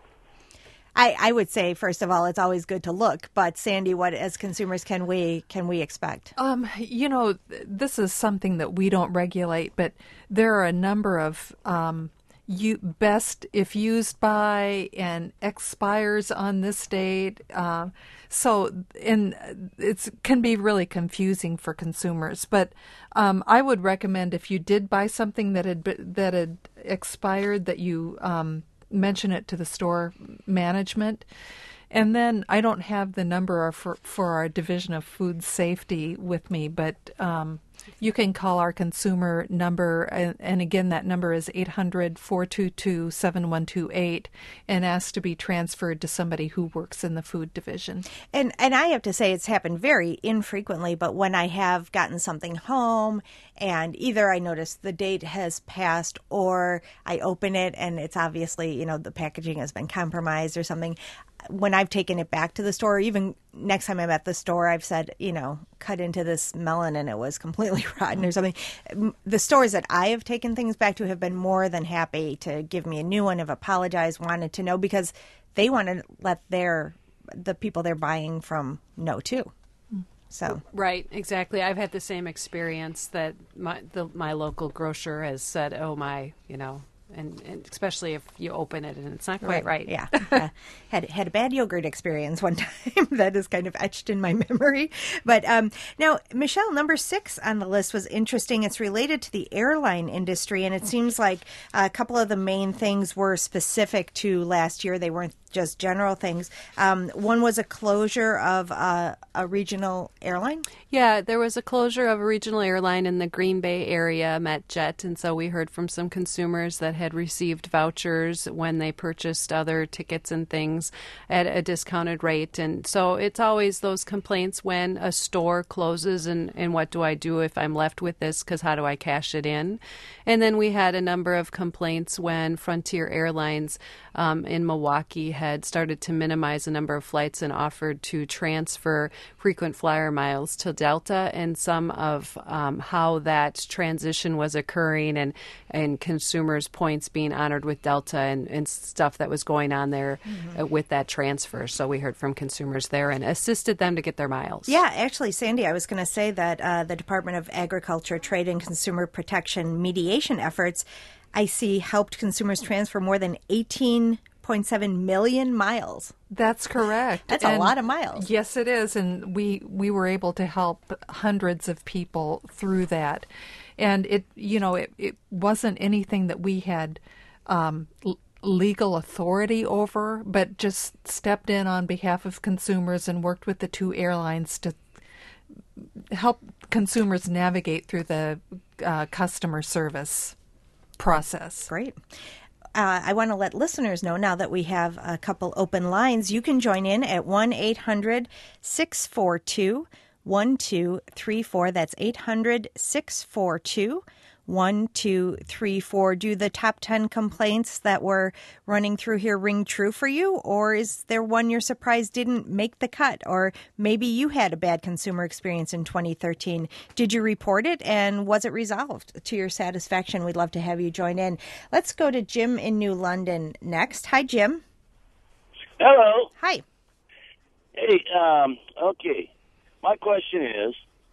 I, I would say, first of all, it's always good to look. But Sandy, what as consumers can we can we expect? Um, you know, this is something that we don't regulate, but there are a number of um, you best if used by and expires on this date. Uh, so, and it can be really confusing for consumers. But um, I would recommend if you did buy something that had that had expired, that you um, mention it to the store management. And then I don't have the number for, for our Division of Food Safety with me, but um, you can call our consumer number, and, and again, that number is eight hundred four two two seven one two eight, and ask to be transferred to somebody who works in the food division. And and I have to say it's happened very infrequently, but when I have gotten something home and either I notice the date has passed or I open it and it's obviously, you know, the packaging has been compromised or something, when I've taken it back to the store, even next time I'm at the store, I've said, you know, cut into this melon and it was completely rotten or something. The stores that I have taken things back to have been more than happy to give me a new one, have apologized, wanted to know, because they want to let their the people they're buying from know too. So right, exactly. I've had the same experience that my the, my local grocer has said, "Oh my, you know." And, and especially if you open it and it's not quite right. right. Yeah. uh, had had a bad yogurt experience one time that is kind of etched in my memory. But um, now, Michelle, number six on the list was interesting. It's related to the airline industry, and it seems like a couple of the main things were specific to last year. They weren't just general things. Um, one was a closure of uh, a regional airline. Yeah, there was a closure of a regional airline in the Green Bay area, MetJet, and so we heard from some consumers that had had received vouchers when they purchased other tickets and things at a discounted rate. And so it's always those complaints when a store closes and, and what do I do if I'm left with this, because how do I cash it in? And then we had a number of complaints when Frontier Airlines um, in Milwaukee had started to minimize the number of flights and offered to transfer frequent flyer miles to Delta, and some of um, how that transition was occurring and, and consumers' points being honored with Delta and, and stuff that was going on there mm-hmm. uh, with that transfer. So we heard from consumers there and assisted them to get their miles. Yeah, actually, Sandy, I was going to say that uh, the Department of Agriculture, Trade and Consumer Protection mediation efforts, I see, helped consumers transfer more than eighteen point seven million miles. That's correct. That's and a lot of miles. Yes, it is. And we, we were able to help hundreds of people through that. And it, you know, it, it wasn't anything that we had um, l- legal authority over, but just stepped in on behalf of consumers and worked with the two airlines to help consumers navigate through the uh, customer service process. Great. Uh, I want to let listeners know now that we have a couple open lines. You can join in at one eight hundred six four two one two three four. That's eight hundred six four two one two three four. Do the top ten complaints that we're running through here ring true for you? Or is there one you're surprised didn't make the cut? Or maybe you had a bad consumer experience in twenty thirteen. Did you report it, and was it resolved to your satisfaction? We'd love to have you join in. Let's go to Jim in New London next. Hi, Jim. Hello. Hi. Hey, um, okay. My question is,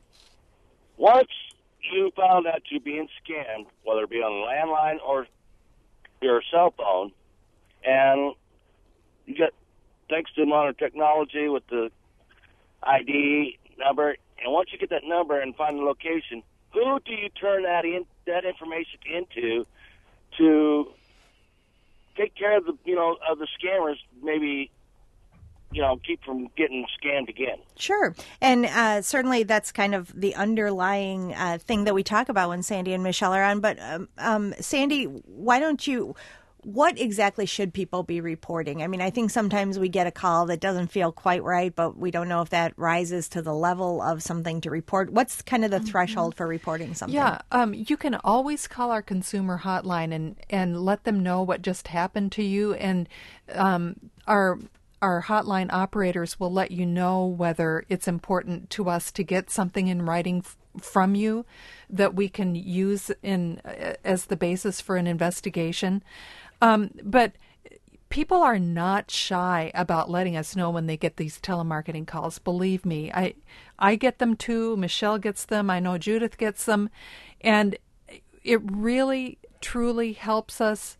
once you found out you're being scammed, whether it be on a landline or your cell phone, and you get, thanks to modern technology with the I D number, and once you get that number and find the location, who do you turn that in that information into to take care of the you know of the scammers? Maybe. You know, keep from getting scammed again. Sure. And uh, certainly that's kind of the underlying uh, thing that we talk about when Sandy and Michelle are on. But um, um, Sandy, why don't you, what exactly should people be reporting? I mean, I think sometimes we get a call that doesn't feel quite right, but we don't know if that rises to the level of something to report. What's kind of the mm-hmm. threshold for reporting something? Yeah, um, you can always call our consumer hotline and, and let them know what just happened to you. And um, our Our hotline operators will let you know whether it's important to us to get something in writing f- from you that we can use in uh, as the basis for an investigation. Um, but people are not shy about letting us know when they get these telemarketing calls. Believe me, I I get them too. Michelle gets them. I know Judith gets them, and it really truly helps us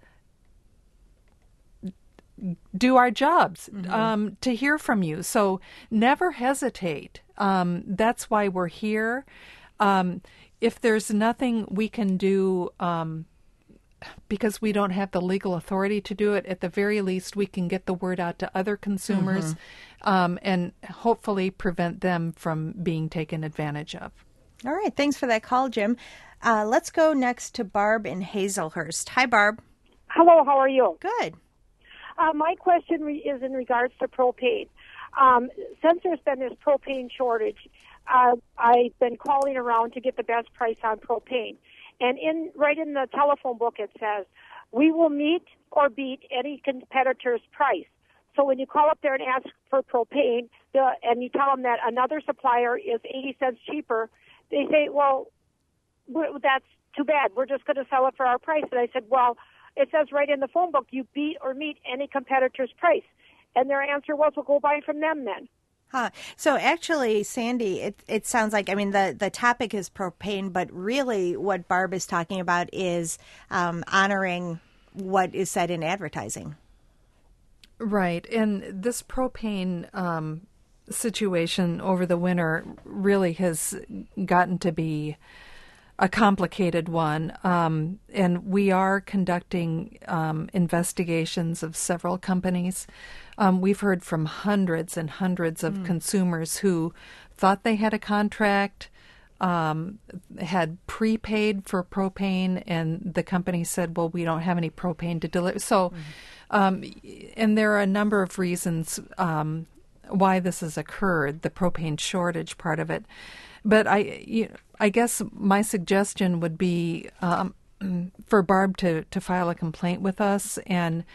do our jobs, mm-hmm. um, to hear from you. So never hesitate. Um, that's why we're here. Um, if there's nothing we can do um, because we don't have the legal authority to do it, at the very least we can get the word out to other consumers mm-hmm. um, and hopefully prevent them from being taken advantage of. All right. Thanks for that call, Jim. Uh, let's go next to Barb in Hazelhurst. Hi, Barb. Hello. How are you? Good. Uh, my question re- is in regards to propane. Um, since there's been this propane shortage, uh, I've been calling around to get the best price on propane. And in right in the telephone book it says, we will meet or beat any competitor's price. So when you call up there and ask for propane the, and you tell them that another supplier is eighty cents cheaper, they say, well, that's too bad. We're just going to sell it for our price. And I said, well, it says right in the phone book, you beat or meet any competitor's price. And their answer was, well, go buy from them then. Huh. So actually, Sandy, it it sounds like, I mean, the, the topic is propane, but really what Barb is talking about is um, honoring what is said in advertising. Right. And this propane um, situation over the winter really has gotten to be a complicated one, um, and we are conducting um, investigations of several companies. Um, we've heard from hundreds and hundreds of mm. consumers who thought they had a contract, um, had prepaid for propane, and the company said, well, we don't have any propane to deliver. So, mm-hmm. um, and there are a number of reasons um, why this has occurred, the propane shortage part of it. But I, you know, I guess my suggestion would be um, for Barb to, to file a complaint with us and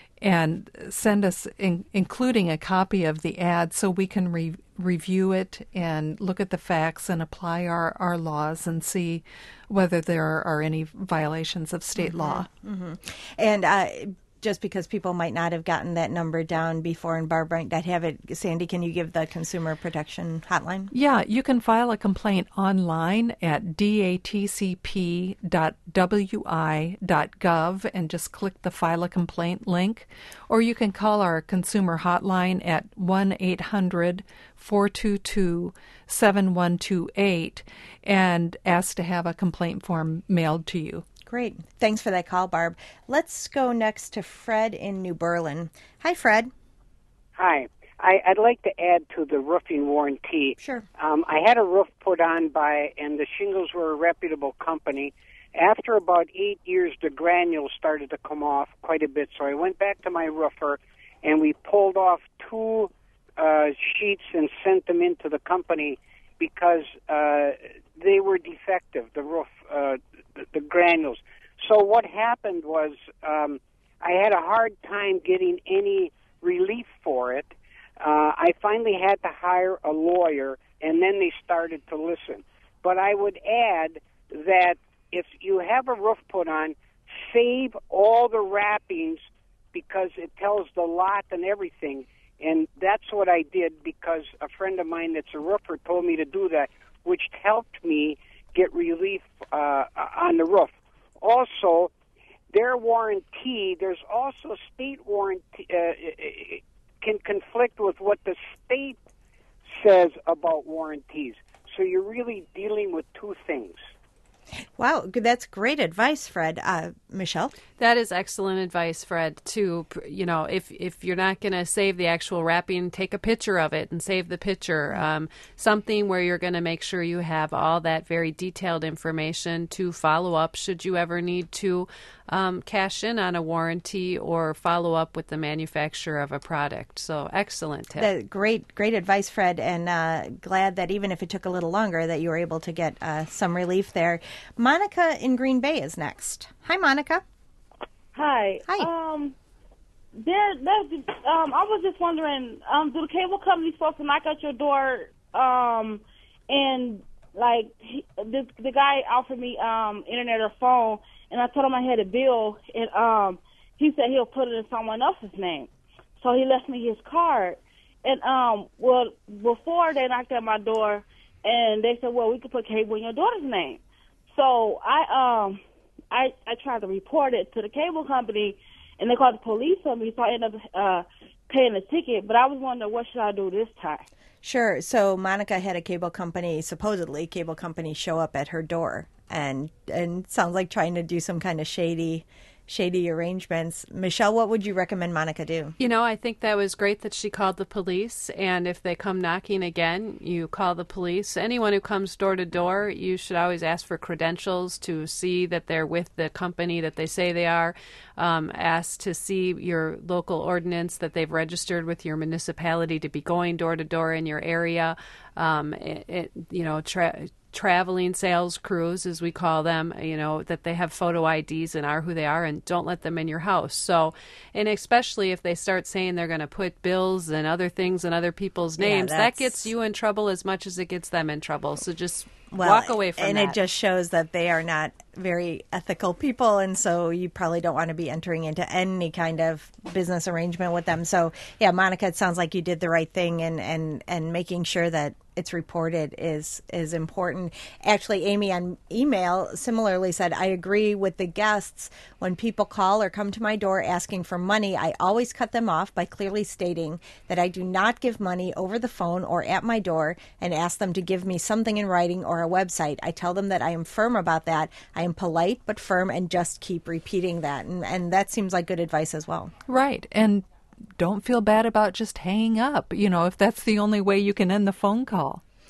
and send us, in, including a copy of the ad, so we can re- review it and look at the facts and apply our, our laws and see whether there are any violations of state mm-hmm. law. Mm-hmm. And uh, just because people might not have gotten that number down before, and Barb might not have it, Sandy, can you give the Consumer Protection Hotline? Yeah, you can file a complaint online at d a t c p dot w i dot gov and just click the File a Complaint link. Or you can call our consumer hotline at one eight hundred four two two seven one two eight and ask to have a complaint form mailed to you. Great. Thanks for that call, Barb. Let's go next to Fred in New Berlin. Hi, Fred. Hi. I, I'd like to add to the roofing warranty. Sure. Um, I had a roof put on by, and the shingles were a reputable company. After about eight years, the granules started to come off quite a bit. So I went back to my roofer, and we pulled off two uh, sheets and sent them into the company because uh, they were defective, the roof, uh, the, the granules. So what happened was um, I had a hard time getting any relief for it. Uh, I finally had to hire a lawyer, and then they started to listen. But I would add that if you have a roof put on, save all the wrappings because it tells the lot and everything. And that's what I did because a friend of mine that's a roofer told me to do that, which helped me get relief uh, on the roof. Also, their warranty, there's also state warranty, uh, can conflict with what the state says about warranties. So you're really dealing with two things. Wow, that's great advice, Fred. Uh, Michelle? That is excellent advice, Fred, to, you know, if if you're not going to save the actual wrapping, take a picture of it and save the picture. Um, something where you're going to make sure you have all that very detailed information to follow up should you ever need to um, cash in on a warranty or follow up with the manufacturer of a product. So excellent tip. That, great, great advice, Fred, and uh, glad that even if it took a little longer that you were able to get uh, some relief there. Monica in Green Bay is next. Hi, Monica. Hi. Hi. Um, there, there's, um, I was just wondering, um, do the cable company supposed to knock at your door? Um, and like he, the the guy offered me um internet or phone, and I told him I had a bill, and um, he said he'll put it in someone else's name. So he left me his card, and um, well, before they knocked at my door, and they said, well, we could put cable in your daughter's name. So I um. I, I tried to report it to the cable company, and they called the police on me, so I ended up uh, paying a ticket. But I was wondering, what should I do this time? Sure. So Monica had a cable company, supposedly cable company, show up at her door, and and sounds like trying to do some kind of shady shady arrangements. Michelle, what would you recommend Monica do? You know, I think that was great that she called the police, and if they come knocking again, you call the police. Anyone who comes door to door, you should always ask for credentials to see that they're with the company that they say they are. Um, ask to see your local ordinance that they've registered with your municipality to be going door to door in your area. Um, it, it, you know, tra- traveling sales crews, as we call them, you know, that they have photo I Ds and are who they are, and don't let them in your house. So, and especially if they start saying they're going to put bills and other things in other people's names, yeah, that gets you in trouble as much as it gets them in trouble. So just well, walk away from and that. And it just shows that they are not very ethical people, and so you probably don't want to be entering into any kind of business arrangement with them. So, yeah, Monica, it sounds like you did the right thing, and, and, and making sure that it's reported is is important. Actually, Amy on email similarly said, I agree with the guests. When people call or come to my door asking for money, I always cut them off by clearly stating that I do not give money over the phone or at my door, and ask them to give me something in writing or a website. I tell them that I am firm about that. I am polite but firm, and just keep repeating that. And, and that seems like good advice as well. Right. And don't feel bad about just hanging up, you know, if that's the only way you can end the phone call.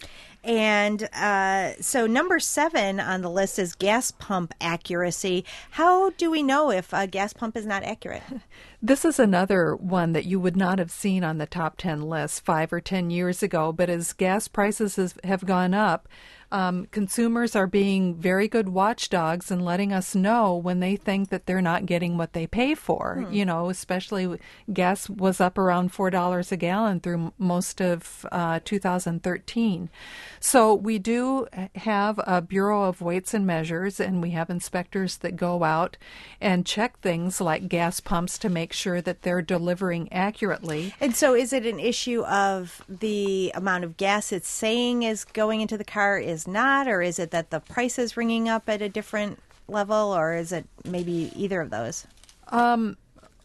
And uh, so number seven on the list is gas pump accuracy. How do we know if a gas pump is not accurate? This is another one that you would not have seen on the top ten list five or ten years ago, but as gas prices has, have gone up, um, consumers are being very good watchdogs and letting us know when they think that they're not getting what they pay for. Hmm. You know, especially gas was up around four dollars a gallon through most of uh, two thousand thirteen. So we do have a Bureau of Weights and Measures, and we have inspectors that go out and check things like gas pumps to make sure that they're delivering accurately. And so is it an issue of the amount of gas it's saying is going into the car is not, or is it that the price is ringing up at a different level, or is it maybe either of those? Um,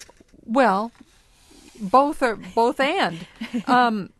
well, both are both and. Um,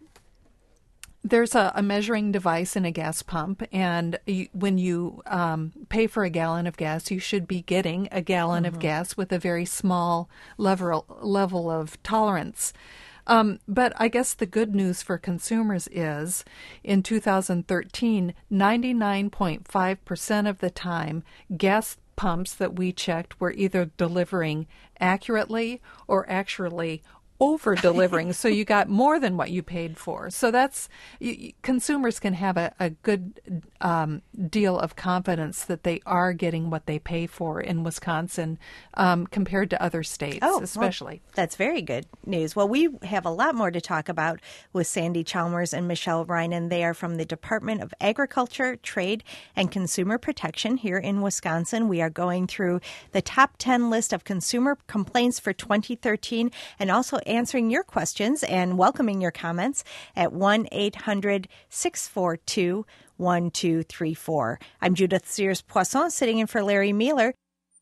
There's a, a measuring device in a gas pump, and you, when you um, pay for a gallon of gas, you should be getting a gallon mm-hmm. of gas with a very small level, level of tolerance. Um, but I guess the good news for consumers is, in two thousand thirteen, ninety-nine point five percent of the time, gas pumps that we checked were either delivering accurately or actually over delivering, so you got more than what you paid for. So that's, y- consumers can have a, a good um, deal of confidence that they are getting what they pay for in Wisconsin um, compared to other states, oh, especially. Well, that's very good news. Well, we have a lot more to talk about with Sandy Chalmers and Michelle Reinen. They are from the Department of Agriculture, Trade, and Consumer Protection here in Wisconsin. We are going through the top ten list of consumer complaints for twenty thirteen and also answering your questions and welcoming your comments at one eight hundred six four two one two three four. I'm Judith Sears-Poisson, sitting in for Larry Mueller.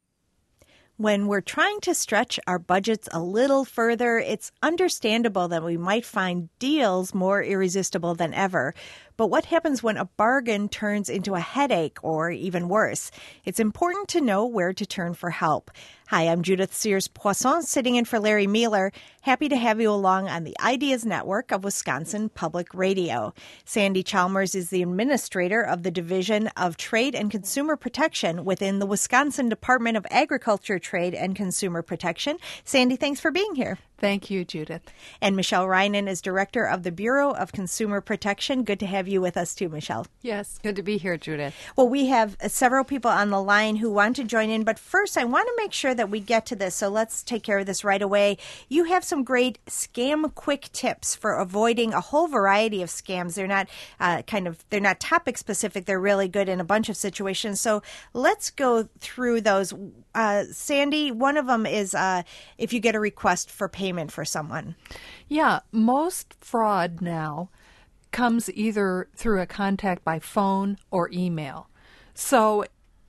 When we're trying to stretch our budgets a little further, it's understandable that we might find deals more irresistible than ever. But what happens when a bargain turns into a headache or even worse? It's important to know where to turn for help. Hi, I'm Judith Sears-Poisson, sitting in for Larry Mueller. Happy to have you along on the Ideas Network of Wisconsin Public Radio. Sandy Chalmers is the administrator of the Division of Trade and Consumer Protection within the Wisconsin Department of Agriculture, Trade, and Consumer Protection. Sandy, thanks for being here. Thank you, Judith. And Michelle Reinen is director of the Bureau of Consumer Protection. Good to have you with us too, Michelle. Yes, good to be here, Judith. Well, we have several people on the line who want to join in, but first I want to make sure that we get to this, so let's take care of this right away. You have some great scam quick tips for avoiding a whole variety of scams. They're not uh, kind of, they're not topic specific. They're really good in a bunch of situations. So let's go through those. Uh, Sandy, one of them is uh, if you get a request for payment for someone. Yeah, most fraud now comes either through a contact by phone or email. So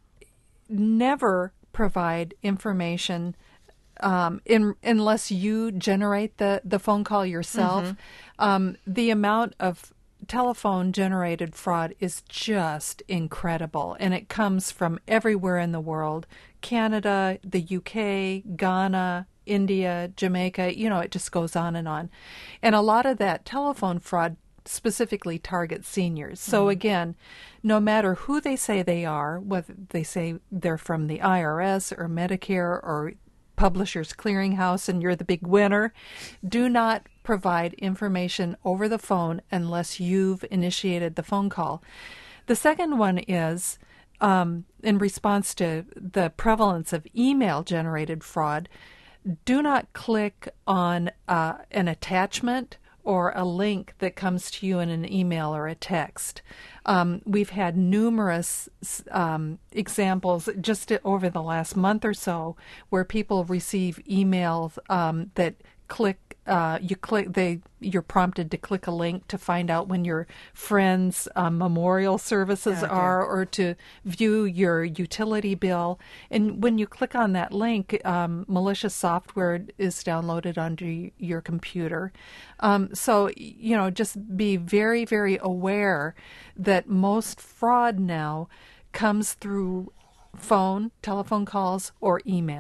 never provide information um, in, unless you generate the, the phone call yourself. Mm-hmm. Um, the amount of telephone generated fraud is just incredible, and it comes from everywhere in the world. Canada, the U K, Ghana, India, Jamaica, you know, it just goes on and on. And a lot of that telephone fraud specifically targets seniors. So mm-hmm. again, no matter who they say they are, whether they say they're from the I R S or Medicare or Publishers Clearinghouse and you're the big winner, do not provide information over the phone unless you've initiated the phone call. The second one is, um, in response to the prevalence of email-generated fraud, do not click on uh, an attachment or a link that comes to you in an email or a text. Um, we've had numerous um, examples just over the last month or so where people receive emails um, that click, uh, you click, they, you're prompted to click a link to find out when your friend's uh, memorial services oh, are, or to view your utility bill. And when you click on that link, um, malicious software is downloaded onto your computer. Um, so, you know, just be very, very aware that most fraud now comes through phone, telephone calls, or emails.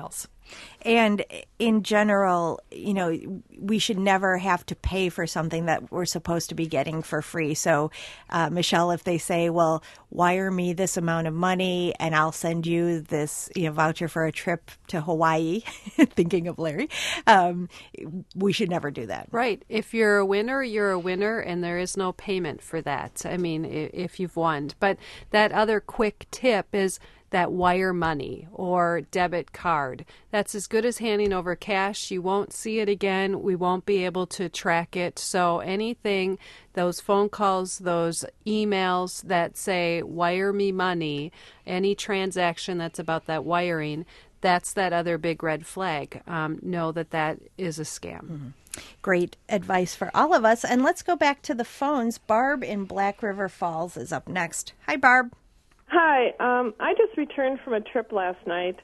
And in general, you know, we should never have to pay for something that we're supposed to be getting for free. So, uh, Michelle, if they say, well, wire me this amount of money and I'll send you this, you know, voucher for a trip to Hawaii, thinking of Larry, um, we should never do that. Right. If you're a winner, you're a winner, and there is no payment for that. I mean, if you've won. But that other quick tip is that wire money or debit card. That's as good as handing over cash. You won't see it again. We won't be able to track it. So anything, those phone calls, those emails that say wire me money, any transaction that's about that wiring, that's that other big red flag. Um, know that that is a scam. Mm-hmm. Great advice for all of us. And let's go back to the phones. Barb in Black River Falls is up next. Hi, Barb. Hi. Um, I just returned from a trip last night,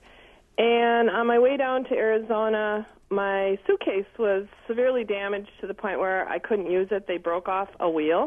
and on my way down to Arizona, my suitcase was severely damaged to the point where I couldn't use it. They broke off a wheel.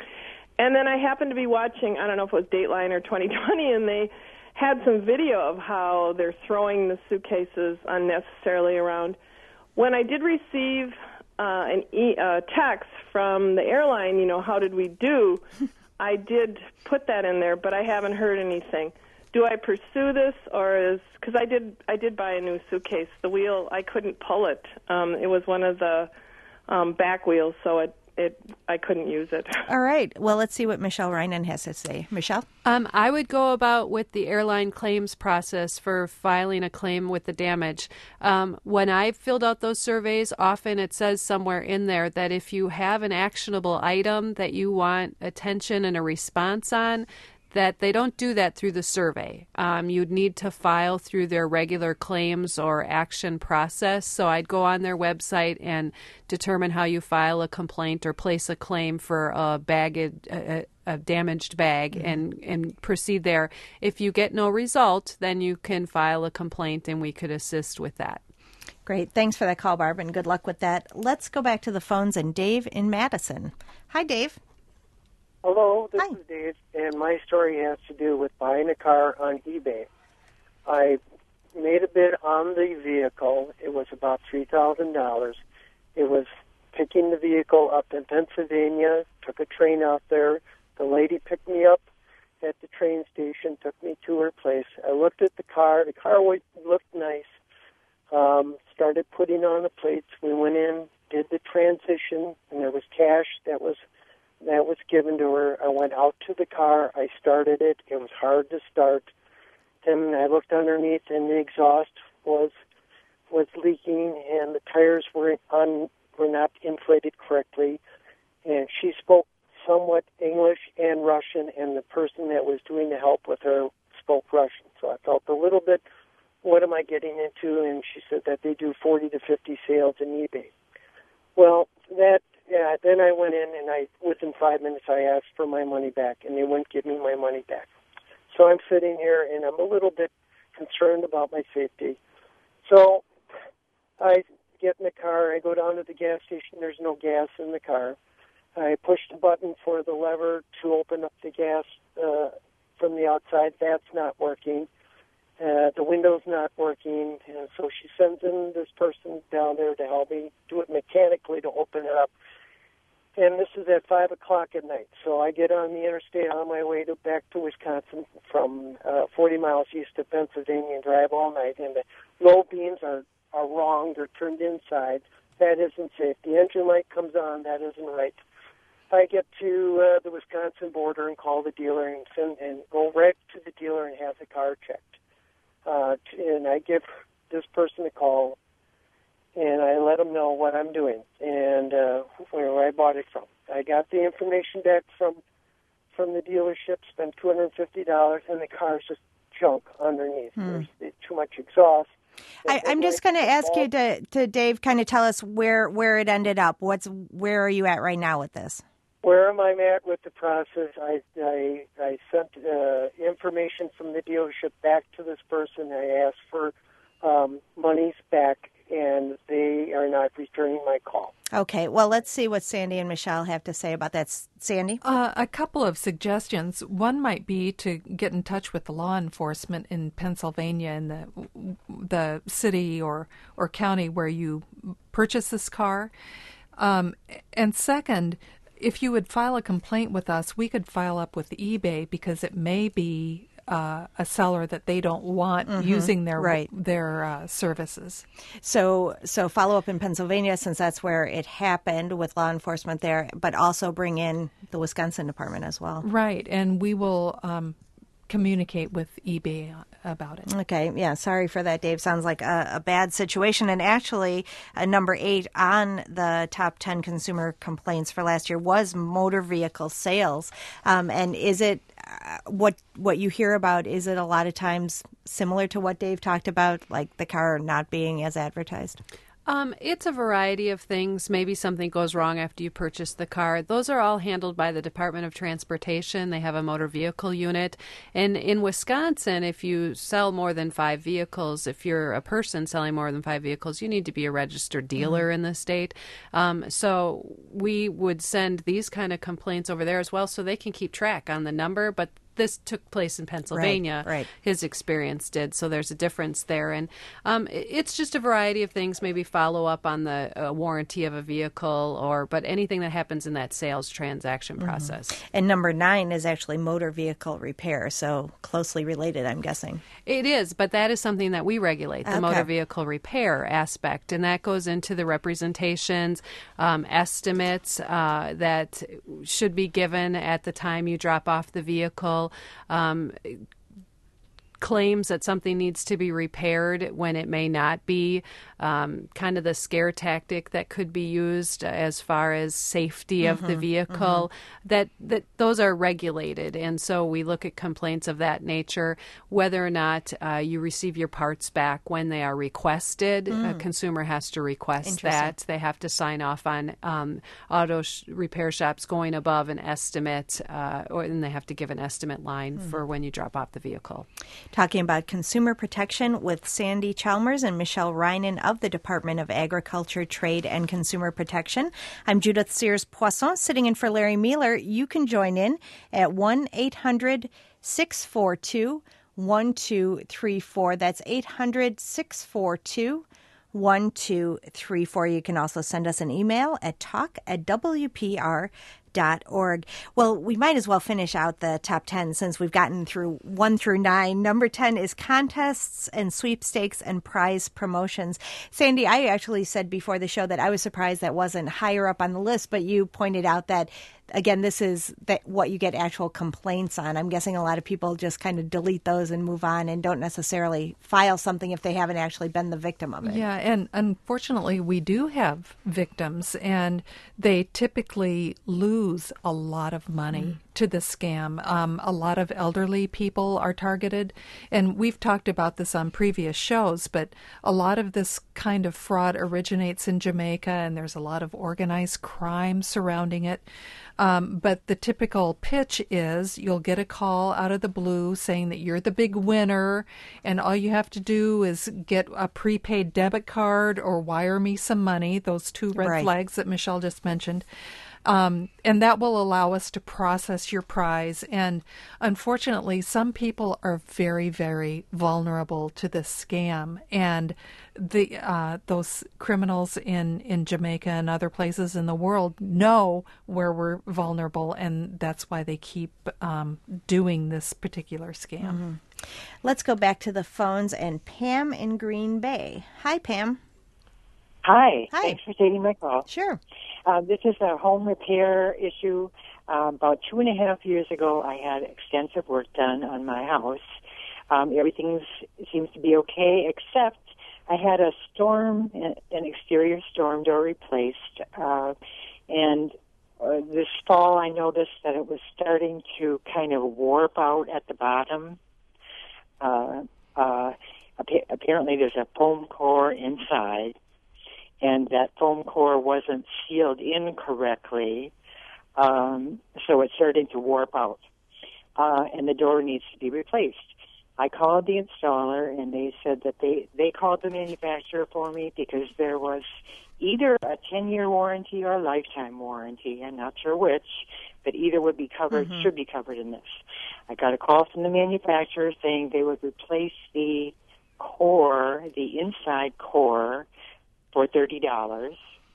And then I happened to be watching, I don't know if it was Dateline or twenty twenty, and they had some video of how they're throwing the suitcases unnecessarily around. When I did receive uh, an e- uh, text from the airline, you know, how did we do, I did put that in there, but I haven't heard anything. Do I pursue this, or is, because I did I did buy a new suitcase. The wheel, I couldn't pull it. Um, it was one of the um, back wheels, so it, it I couldn't use it. All right. Well, let's see what Michelle Reinen has to say. Michelle? Um, I would go about with the airline claims process for filing a claim with the damage. Um, when I filled out those surveys, often it says somewhere in there that if you have an actionable item that you want attention and a response on, that they don't do that through the survey. Um, you'd need to file through their regular claims or action process. So I'd go on their website and determine how you file a complaint or place a claim for a baggage, a, a damaged bag, mm-hmm. and, and proceed there. If you get no result, then you can file a complaint and we could assist with that. Great. Thanks for that call, Barb, and good luck with that. Let's go back to the phones and Dave in Madison. Hi, Dave. Hello, this Hi. is Dave, and my story has to do with buying a car on eBay. I made a bid on the vehicle. It was about three thousand dollars. It was picking the vehicle up in Pennsylvania, took a train out there. The lady picked me up at the train station, took me to her place. I looked at the car. The car looked nice. Um, started putting on the plates. We went in, did the transition, and there was cash that was That was given to her. I went out to the car. I started it. It was hard to start. Then I looked underneath, and the exhaust was was leaking, and the tires were on were not inflated correctly. And she spoke somewhat English and Russian, and the person that was doing the help with her spoke Russian. So I felt a little bit, what am I getting into? And she said that they do forty to fifty sales in eBay. Well, that. Yeah, then I went in, and I within five minutes I asked for my money back, and they wouldn't give me my money back. So I'm sitting here, and I'm a little bit concerned about my safety. So I get in the car. I go down to the gas station. There's no gas in the car. I push the button for the lever to open up the gas uh, from the outside. That's not working. Uh, the window's not working. And so she sends in this person down there to help me do it mechanically to open it up. And this is at five o'clock at night. So I get on the interstate on my way to back to Wisconsin from uh, forty miles east of Pennsylvania and drive all night. And the low beams are, are wrong. They're turned inside. That isn't safe. The engine light comes on. That isn't right. I get to uh, the Wisconsin border and call the dealer and send and go right to the dealer and have the car checked. Uh, and I give this person a call. And I let them know what I'm doing and uh, where I bought it from. I got the information back from from the dealership, spent two hundred fifty dollars, and the car's just junk underneath. Hmm. There's too much exhaust. I, I'm just going to ask you to, to Dave, kind of tell us where, where it ended up. What's where are you at right now with this? Where am I at with the process? I I, I sent uh, information from the dealership back to this person. I asked for um, monies back. and they are not returning my call. Okay, well, let's see what Sandy and Michelle have to say about that. Sandy? Uh, a couple of suggestions. One might be to get in touch with the law enforcement in Pennsylvania, in the the city or, or county where you purchase this car. Um, and second, if you would file a complaint with us, we could file up with eBay because it may be Uh, a seller that they don't want mm-hmm. using their right. their uh, services. So, so follow up in Pennsylvania, since that's where it happened with law enforcement there, but also bring in the Wisconsin department as well. Right, and we will um, communicate with eBay about it. Okay, yeah, sorry for that, Dave. Sounds like a, a bad situation. And actually, uh, number eight on the top ten consumer complaints for last year was motor vehicle sales. Um, and is it uh, what what you hear about? Is it a lot of times similar to what Dave talked about, like the car not being as advertised? Um, it's a variety of things. Maybe something goes wrong after you purchase the car. Those are all handled by the Department of Transportation. They have a motor vehicle unit. And in Wisconsin, if you sell more than five vehicles, if you're a person selling more than five vehicles, you need to be a registered dealer mm-hmm. in the state. Um, so we would send these kind of complaints over there as well so they can keep track on the number. But this took place in Pennsylvania. Right, right. His experience did, so there's a difference there. And um, it's just a variety of things, maybe follow up on the uh, warranty of a vehicle, or but anything that happens in that sales transaction mm-hmm. process. And number nine is actually motor vehicle repair, so closely related, I'm guessing. It is, but that is something that we regulate, the okay. motor vehicle repair aspect, and that goes into the representations, um, estimates uh, that should be given at the time you drop off the vehicle. Um, claims that something needs to be repaired when it may not be, um, kind of the scare tactic that could be used as far as safety of mm-hmm, the vehicle, mm-hmm. that, that those are regulated. And so we look at complaints of that nature, whether or not uh, you receive your parts back when they are requested. Mm. A consumer has to request that. They have to sign off on um, auto sh- repair shops going above an estimate, uh, or and they have to give an estimate line mm. for when you drop off the vehicle. Talking about consumer protection with Sandy Chalmers and Michelle Reinen of the Department of Agriculture, Trade, and Consumer Protection. I'm Judith Sears-Poisson, sitting in for Larry Mueller. You can join in at one eight hundred six four two one two three four. That's eight hundred six four two one two three four. You can also send us an email at talk at w p r dot org. Well, we might as well finish out the top ten since we've gotten through one through nine. Number ten is contests and sweepstakes and prize promotions. Sandy, I actually said before the show that I was surprised that wasn't higher up on the list, but you pointed out that, again, this is that what you get actual complaints on. I'm guessing a lot of people just kind of delete those and move on and don't necessarily file something if they haven't actually been the victim of it. Yeah, and unfortunately, we do have victims, and they typically lose a lot of money mm. to the scam. Um, a lot of elderly people are targeted, and we've talked about this on previous shows, but a lot of this kind of fraud originates in Jamaica, and there's a lot of organized crime surrounding it. Um, but the typical pitch is you'll get a call out of the blue saying that you're the big winner, and all you have to do is get a prepaid debit card or wire me some money, those two red right. flags that Michelle just mentioned. Um, and that will allow us to process your prize. And unfortunately, some people are very, very vulnerable to this scam. And the uh, those criminals in, in Jamaica and other places in the world know where we're vulnerable, and that's why they keep um, doing this particular scam. Mm-hmm. Let's go back to the phones and Pam in Green Bay. Hi, Pam. Hi. Hi. Thanks for taking my call. Sure. Uh, this is a home repair issue. Uh, about two and a half years ago, I had extensive work done on my house. Um, everything seems to be okay, except I had a storm, an exterior storm door replaced. Uh, and uh, this fall, I noticed that it was starting to kind of warp out at the bottom. Uh, uh, apparently, there's a foam core inside, and that foam core wasn't sealed in correctly, um, so it's starting to warp out, uh, and the door needs to be replaced. I called the installer, and they said that they, they called the manufacturer for me because there was either a ten-year warranty or a lifetime warranty. I'm not sure which, but either would be covered, mm-hmm. should be covered in this. I got a call from the manufacturer saying they would replace the core, the inside core, for thirty dollars.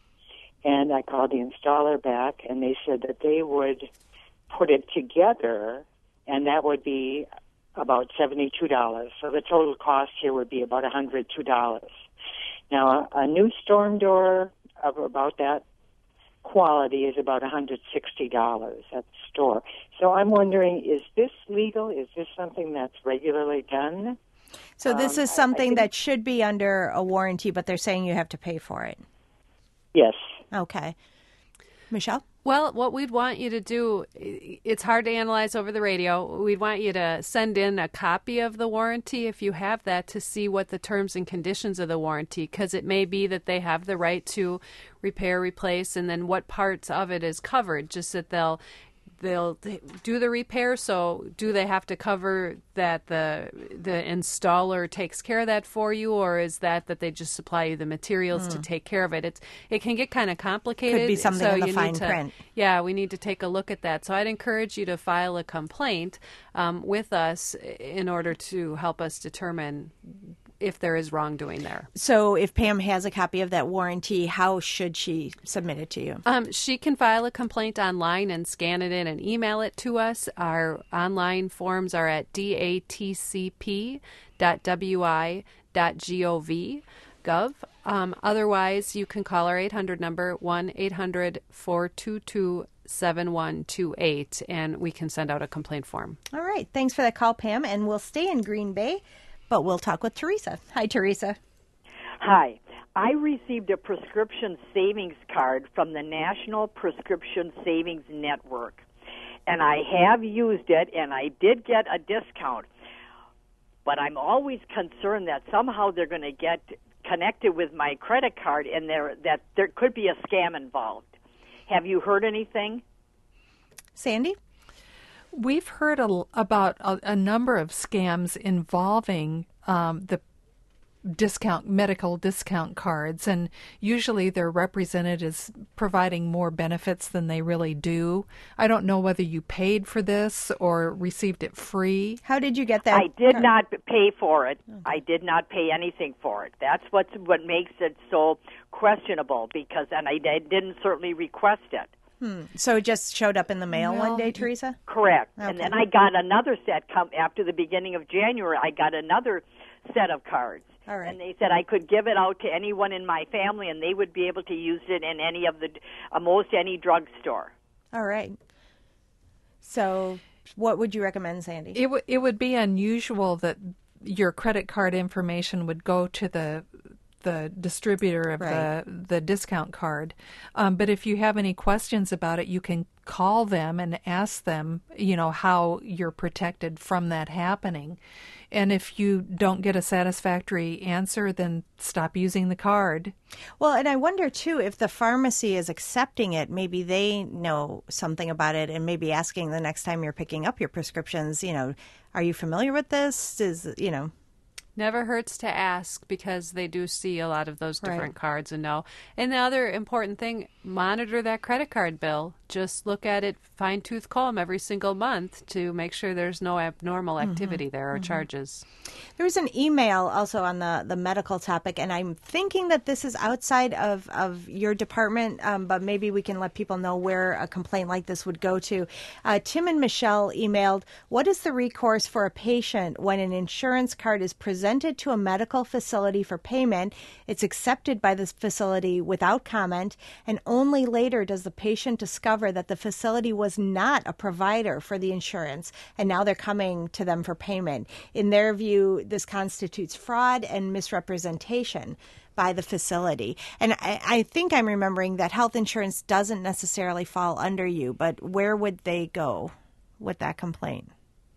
And I called the installer back, and they said that they would put it together, and that would be about seventy-two dollars. So the total cost here would be about one hundred two dollars. Now, a, a new storm door of about that quality is about one hundred sixty dollars at the store. So I'm wondering, is this legal? Is this something that's regularly done? So this um, is something I, I that should be under a warranty, but they're saying you have to pay for it. Yes. Okay. Michelle? Well, what we'd want you to do, it's hard to analyze over the radio. We'd want you to send in a copy of the warranty, if you have that, to see what the terms and conditions of the warranty, because it may be that they have the right to repair, replace, and then what parts of it is covered, just that they'll they'll do the repair. So do they have to cover that the the installer takes care of that for you, or is that that they just supply you the materials mm. to take care of it? It's it can get kind of complicated. Could be something so in the you fine need to, print. Yeah, we need to take a look at that. So I'd encourage you to file a complaint um, with us in order to help us determine if there is wrongdoing there. So if Pam has a copy of that warranty, how should she submit it to you? Um, she can file a complaint online and scan it in and email it to us. Our online forms are at d a t c p dot w i dot gov. Um, otherwise, you can call our eight hundred number, one eight hundred four two two seven one two eight, and we can send out a complaint form. All right. Thanks for that call, Pam. And we'll stay in Green Bay, but we'll talk with Teresa. Hi, Teresa. Hi. I received a prescription savings card from the National Prescription Savings Network, and I have used it, and I did get a discount. But I'm always concerned that somehow they're going to get connected with my credit card, and there that there could be a scam involved. Have you heard anything? Sandy? We've heard a, about a, a number of scams involving um, the discount medical discount cards, and usually they're represented as providing more benefits than they really do. I don't know whether you paid for this or received it free. How did you get that? I did not pay for it. I did not pay anything for it. That's what's what makes it so questionable, because and I, I didn't certainly request it. Hmm. So it just showed up in the mail Well, one day, Teresa? Correct. Okay. And then I got another set come after the beginning of January. I got another set of cards. All right. And they said I could give it out to anyone in my family, and they would be able to use it in any of the, uh, most any drugstore. All right. So what would you recommend, Sandy? It, w- it would be unusual that your credit card information would go to the the distributor of Right. the, the discount card. Um, but if you have any questions about it, you can call them and ask them, you know, how you're protected from that happening. And if you don't get a satisfactory answer, then stop using the card. Well, and I wonder, too, if the pharmacy is accepting it, maybe they know something about it and maybe asking the next time you're picking up your prescriptions, you know, are you familiar with this? Is, you know... Never hurts to ask, because they do see a lot of those different Right. cards and know. And the other important thing, monitor that credit card bill. Just look at it, fine-tooth comb every single month to make sure there's no abnormal activity Mhm. there or Mhm. charges. There was an email also on the, the medical topic, and I'm thinking that this is outside of, of your department, um, but maybe we can let people know where a complaint like this would go to. Uh, Tim and Michelle emailed, what is the recourse for a patient when an insurance card is presented to a medical facility for payment, it's accepted by the facility without comment, and only later does the patient discover that the facility was not a provider for the insurance, and now they're coming to them for payment? In their view, this constitutes fraud and misrepresentation by the facility. And I, I think I'm remembering that health insurance doesn't necessarily fall under you, but where would they go with that complaint?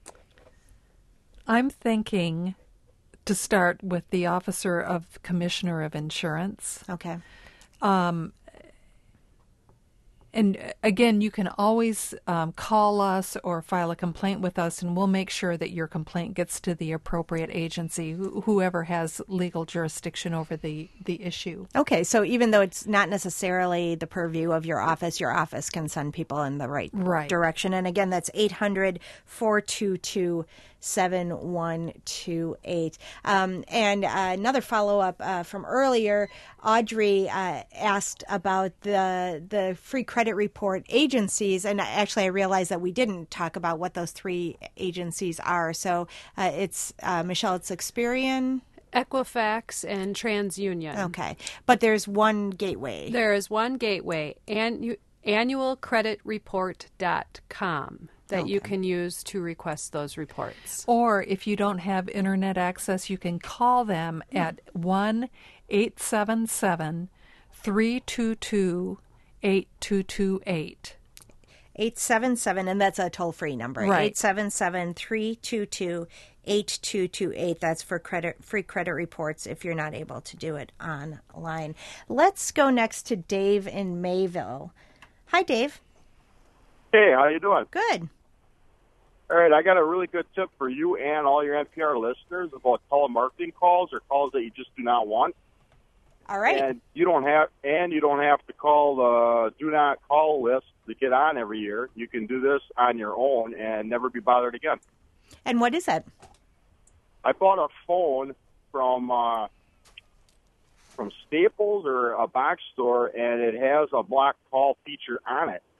I'm thinking to start with the Officer of Commissioner of Insurance. Okay. Um, And again, you can always um, call us or file a complaint with us, and we'll make sure that your complaint gets to the appropriate agency, wh- whoever has legal jurisdiction over the, the issue. Okay, so even though it's not necessarily the purview of your office, your office can send people in the right, right. direction. And again, that's eight hundred, four two two, seven one two eight. Um, and uh, another follow-up uh, from earlier, Audrey uh, asked about the the free credit report agencies, and actually I realized that we didn't talk about what those three agencies are. So uh, it's, uh, Michelle, it's Experian, Equifax, and TransUnion. Okay, but there's one gateway. There is one gateway, annu- annual credit report dot com. That Okay. you can use to request those reports. Or if you don't have internet access, you can call them at one eight seven seven, three two two, eight two two eight. eight seven seven, and that's a toll-free number. Right. eight seven seven, three two two, eight two two eight. That's for credit free credit reports if you're not able to do it online. Let's go next to Dave in Mayville. Hi, Dave. Hey, how you doing? Good. All right, I got a really good tip for you and all your N P R listeners about telemarketing calls or calls that you just do not want. All right. And you don't have and you don't have to call the do not call list to get on every year. You can do this on your own and never be bothered again. And what is that? I bought a phone from uh, from Staples or a box store, and it has a block call feature on it.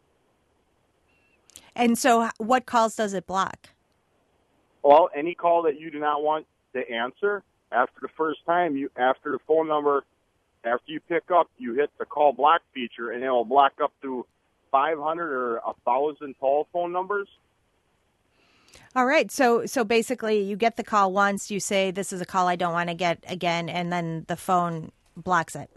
And so what calls does it block? Well, any call that you do not want to answer after the first time, you after the phone number, after you pick up, you hit the call block feature, and it will block up to five hundred or one thousand telephone numbers. All right. So so basically you get the call once, you say this is a call I don't want to get again, and then the phone blocks it.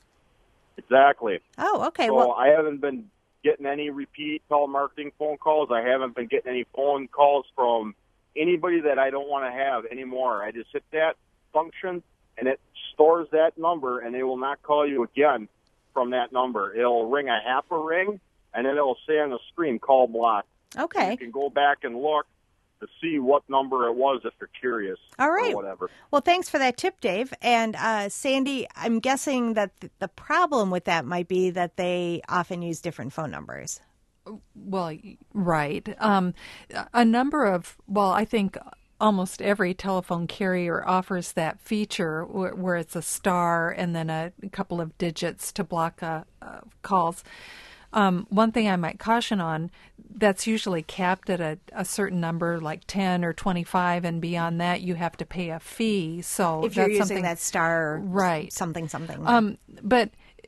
Exactly. Oh, okay. So well, I haven't been getting any repeat telemarketing phone calls. I haven't been getting any phone calls from anybody that I don't want to have anymore. I just hit that function, and it stores that number, and they will not call you again from that number. It'll ring a half a ring, and then it'll say on the screen, call block. Okay. You can go back and look to see what number it was if you're curious. All right. Or whatever. Well, thanks for that tip, Dave. And uh, Sandy, I'm guessing that th- the problem with that might be that they often use different phone numbers. Well, right. Um, a number of, well, I think almost every telephone carrier offers that feature where, where it's a star and then a couple of digits to block uh, uh, calls. Um, one thing I might caution on, that's usually capped at a, a certain number, like ten or twenty-five, and beyond that you have to pay a fee. So If you're that's using something, that star right. something something. Um, but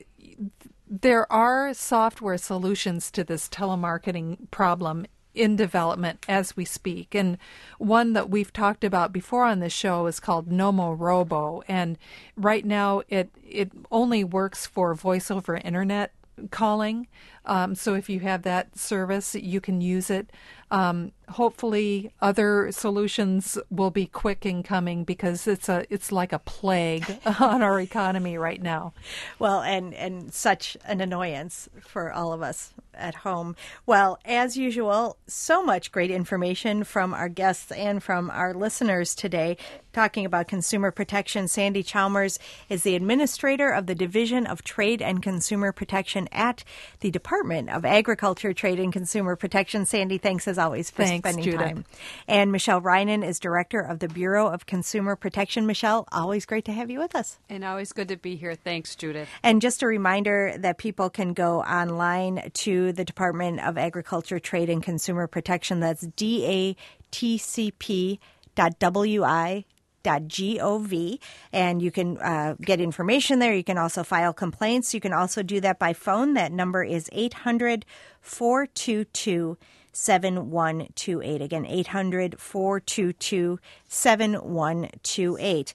there are software solutions to this telemarketing problem in development as we speak. And one that we've talked about before on this show is called Nomorobo. And right now it, it only works for voice over internet calling. Um, so if you have that service, you can use it. Um, hopefully other solutions will be quick in coming because it's a it's like a plague on our economy right now. Well, and, and such an annoyance for all of us at home. Well, as usual, so much great information from our guests and from our listeners today talking about consumer protection. Sandy Chalmers is the administrator of the Division of Trade and Consumer Protection at the Department of Agriculture, Trade and Consumer Protection. Sandy, thanks as always for Thanks, spending Judith. time. And Michelle Reinen is director of the Bureau of Consumer Protection. Michelle, always great to have you with us. And always good to be here. Thanks, Judith. And just a reminder that people can go online to the Department of Agriculture, Trade and Consumer Protection. That's D A T C P dot W I dot gov, and you can uh, get information there. You can also file complaints. You can also do that by phone. That number is eight hundred, four two two, seven one two eight. Again, eight hundred, four two two, seven one two eight.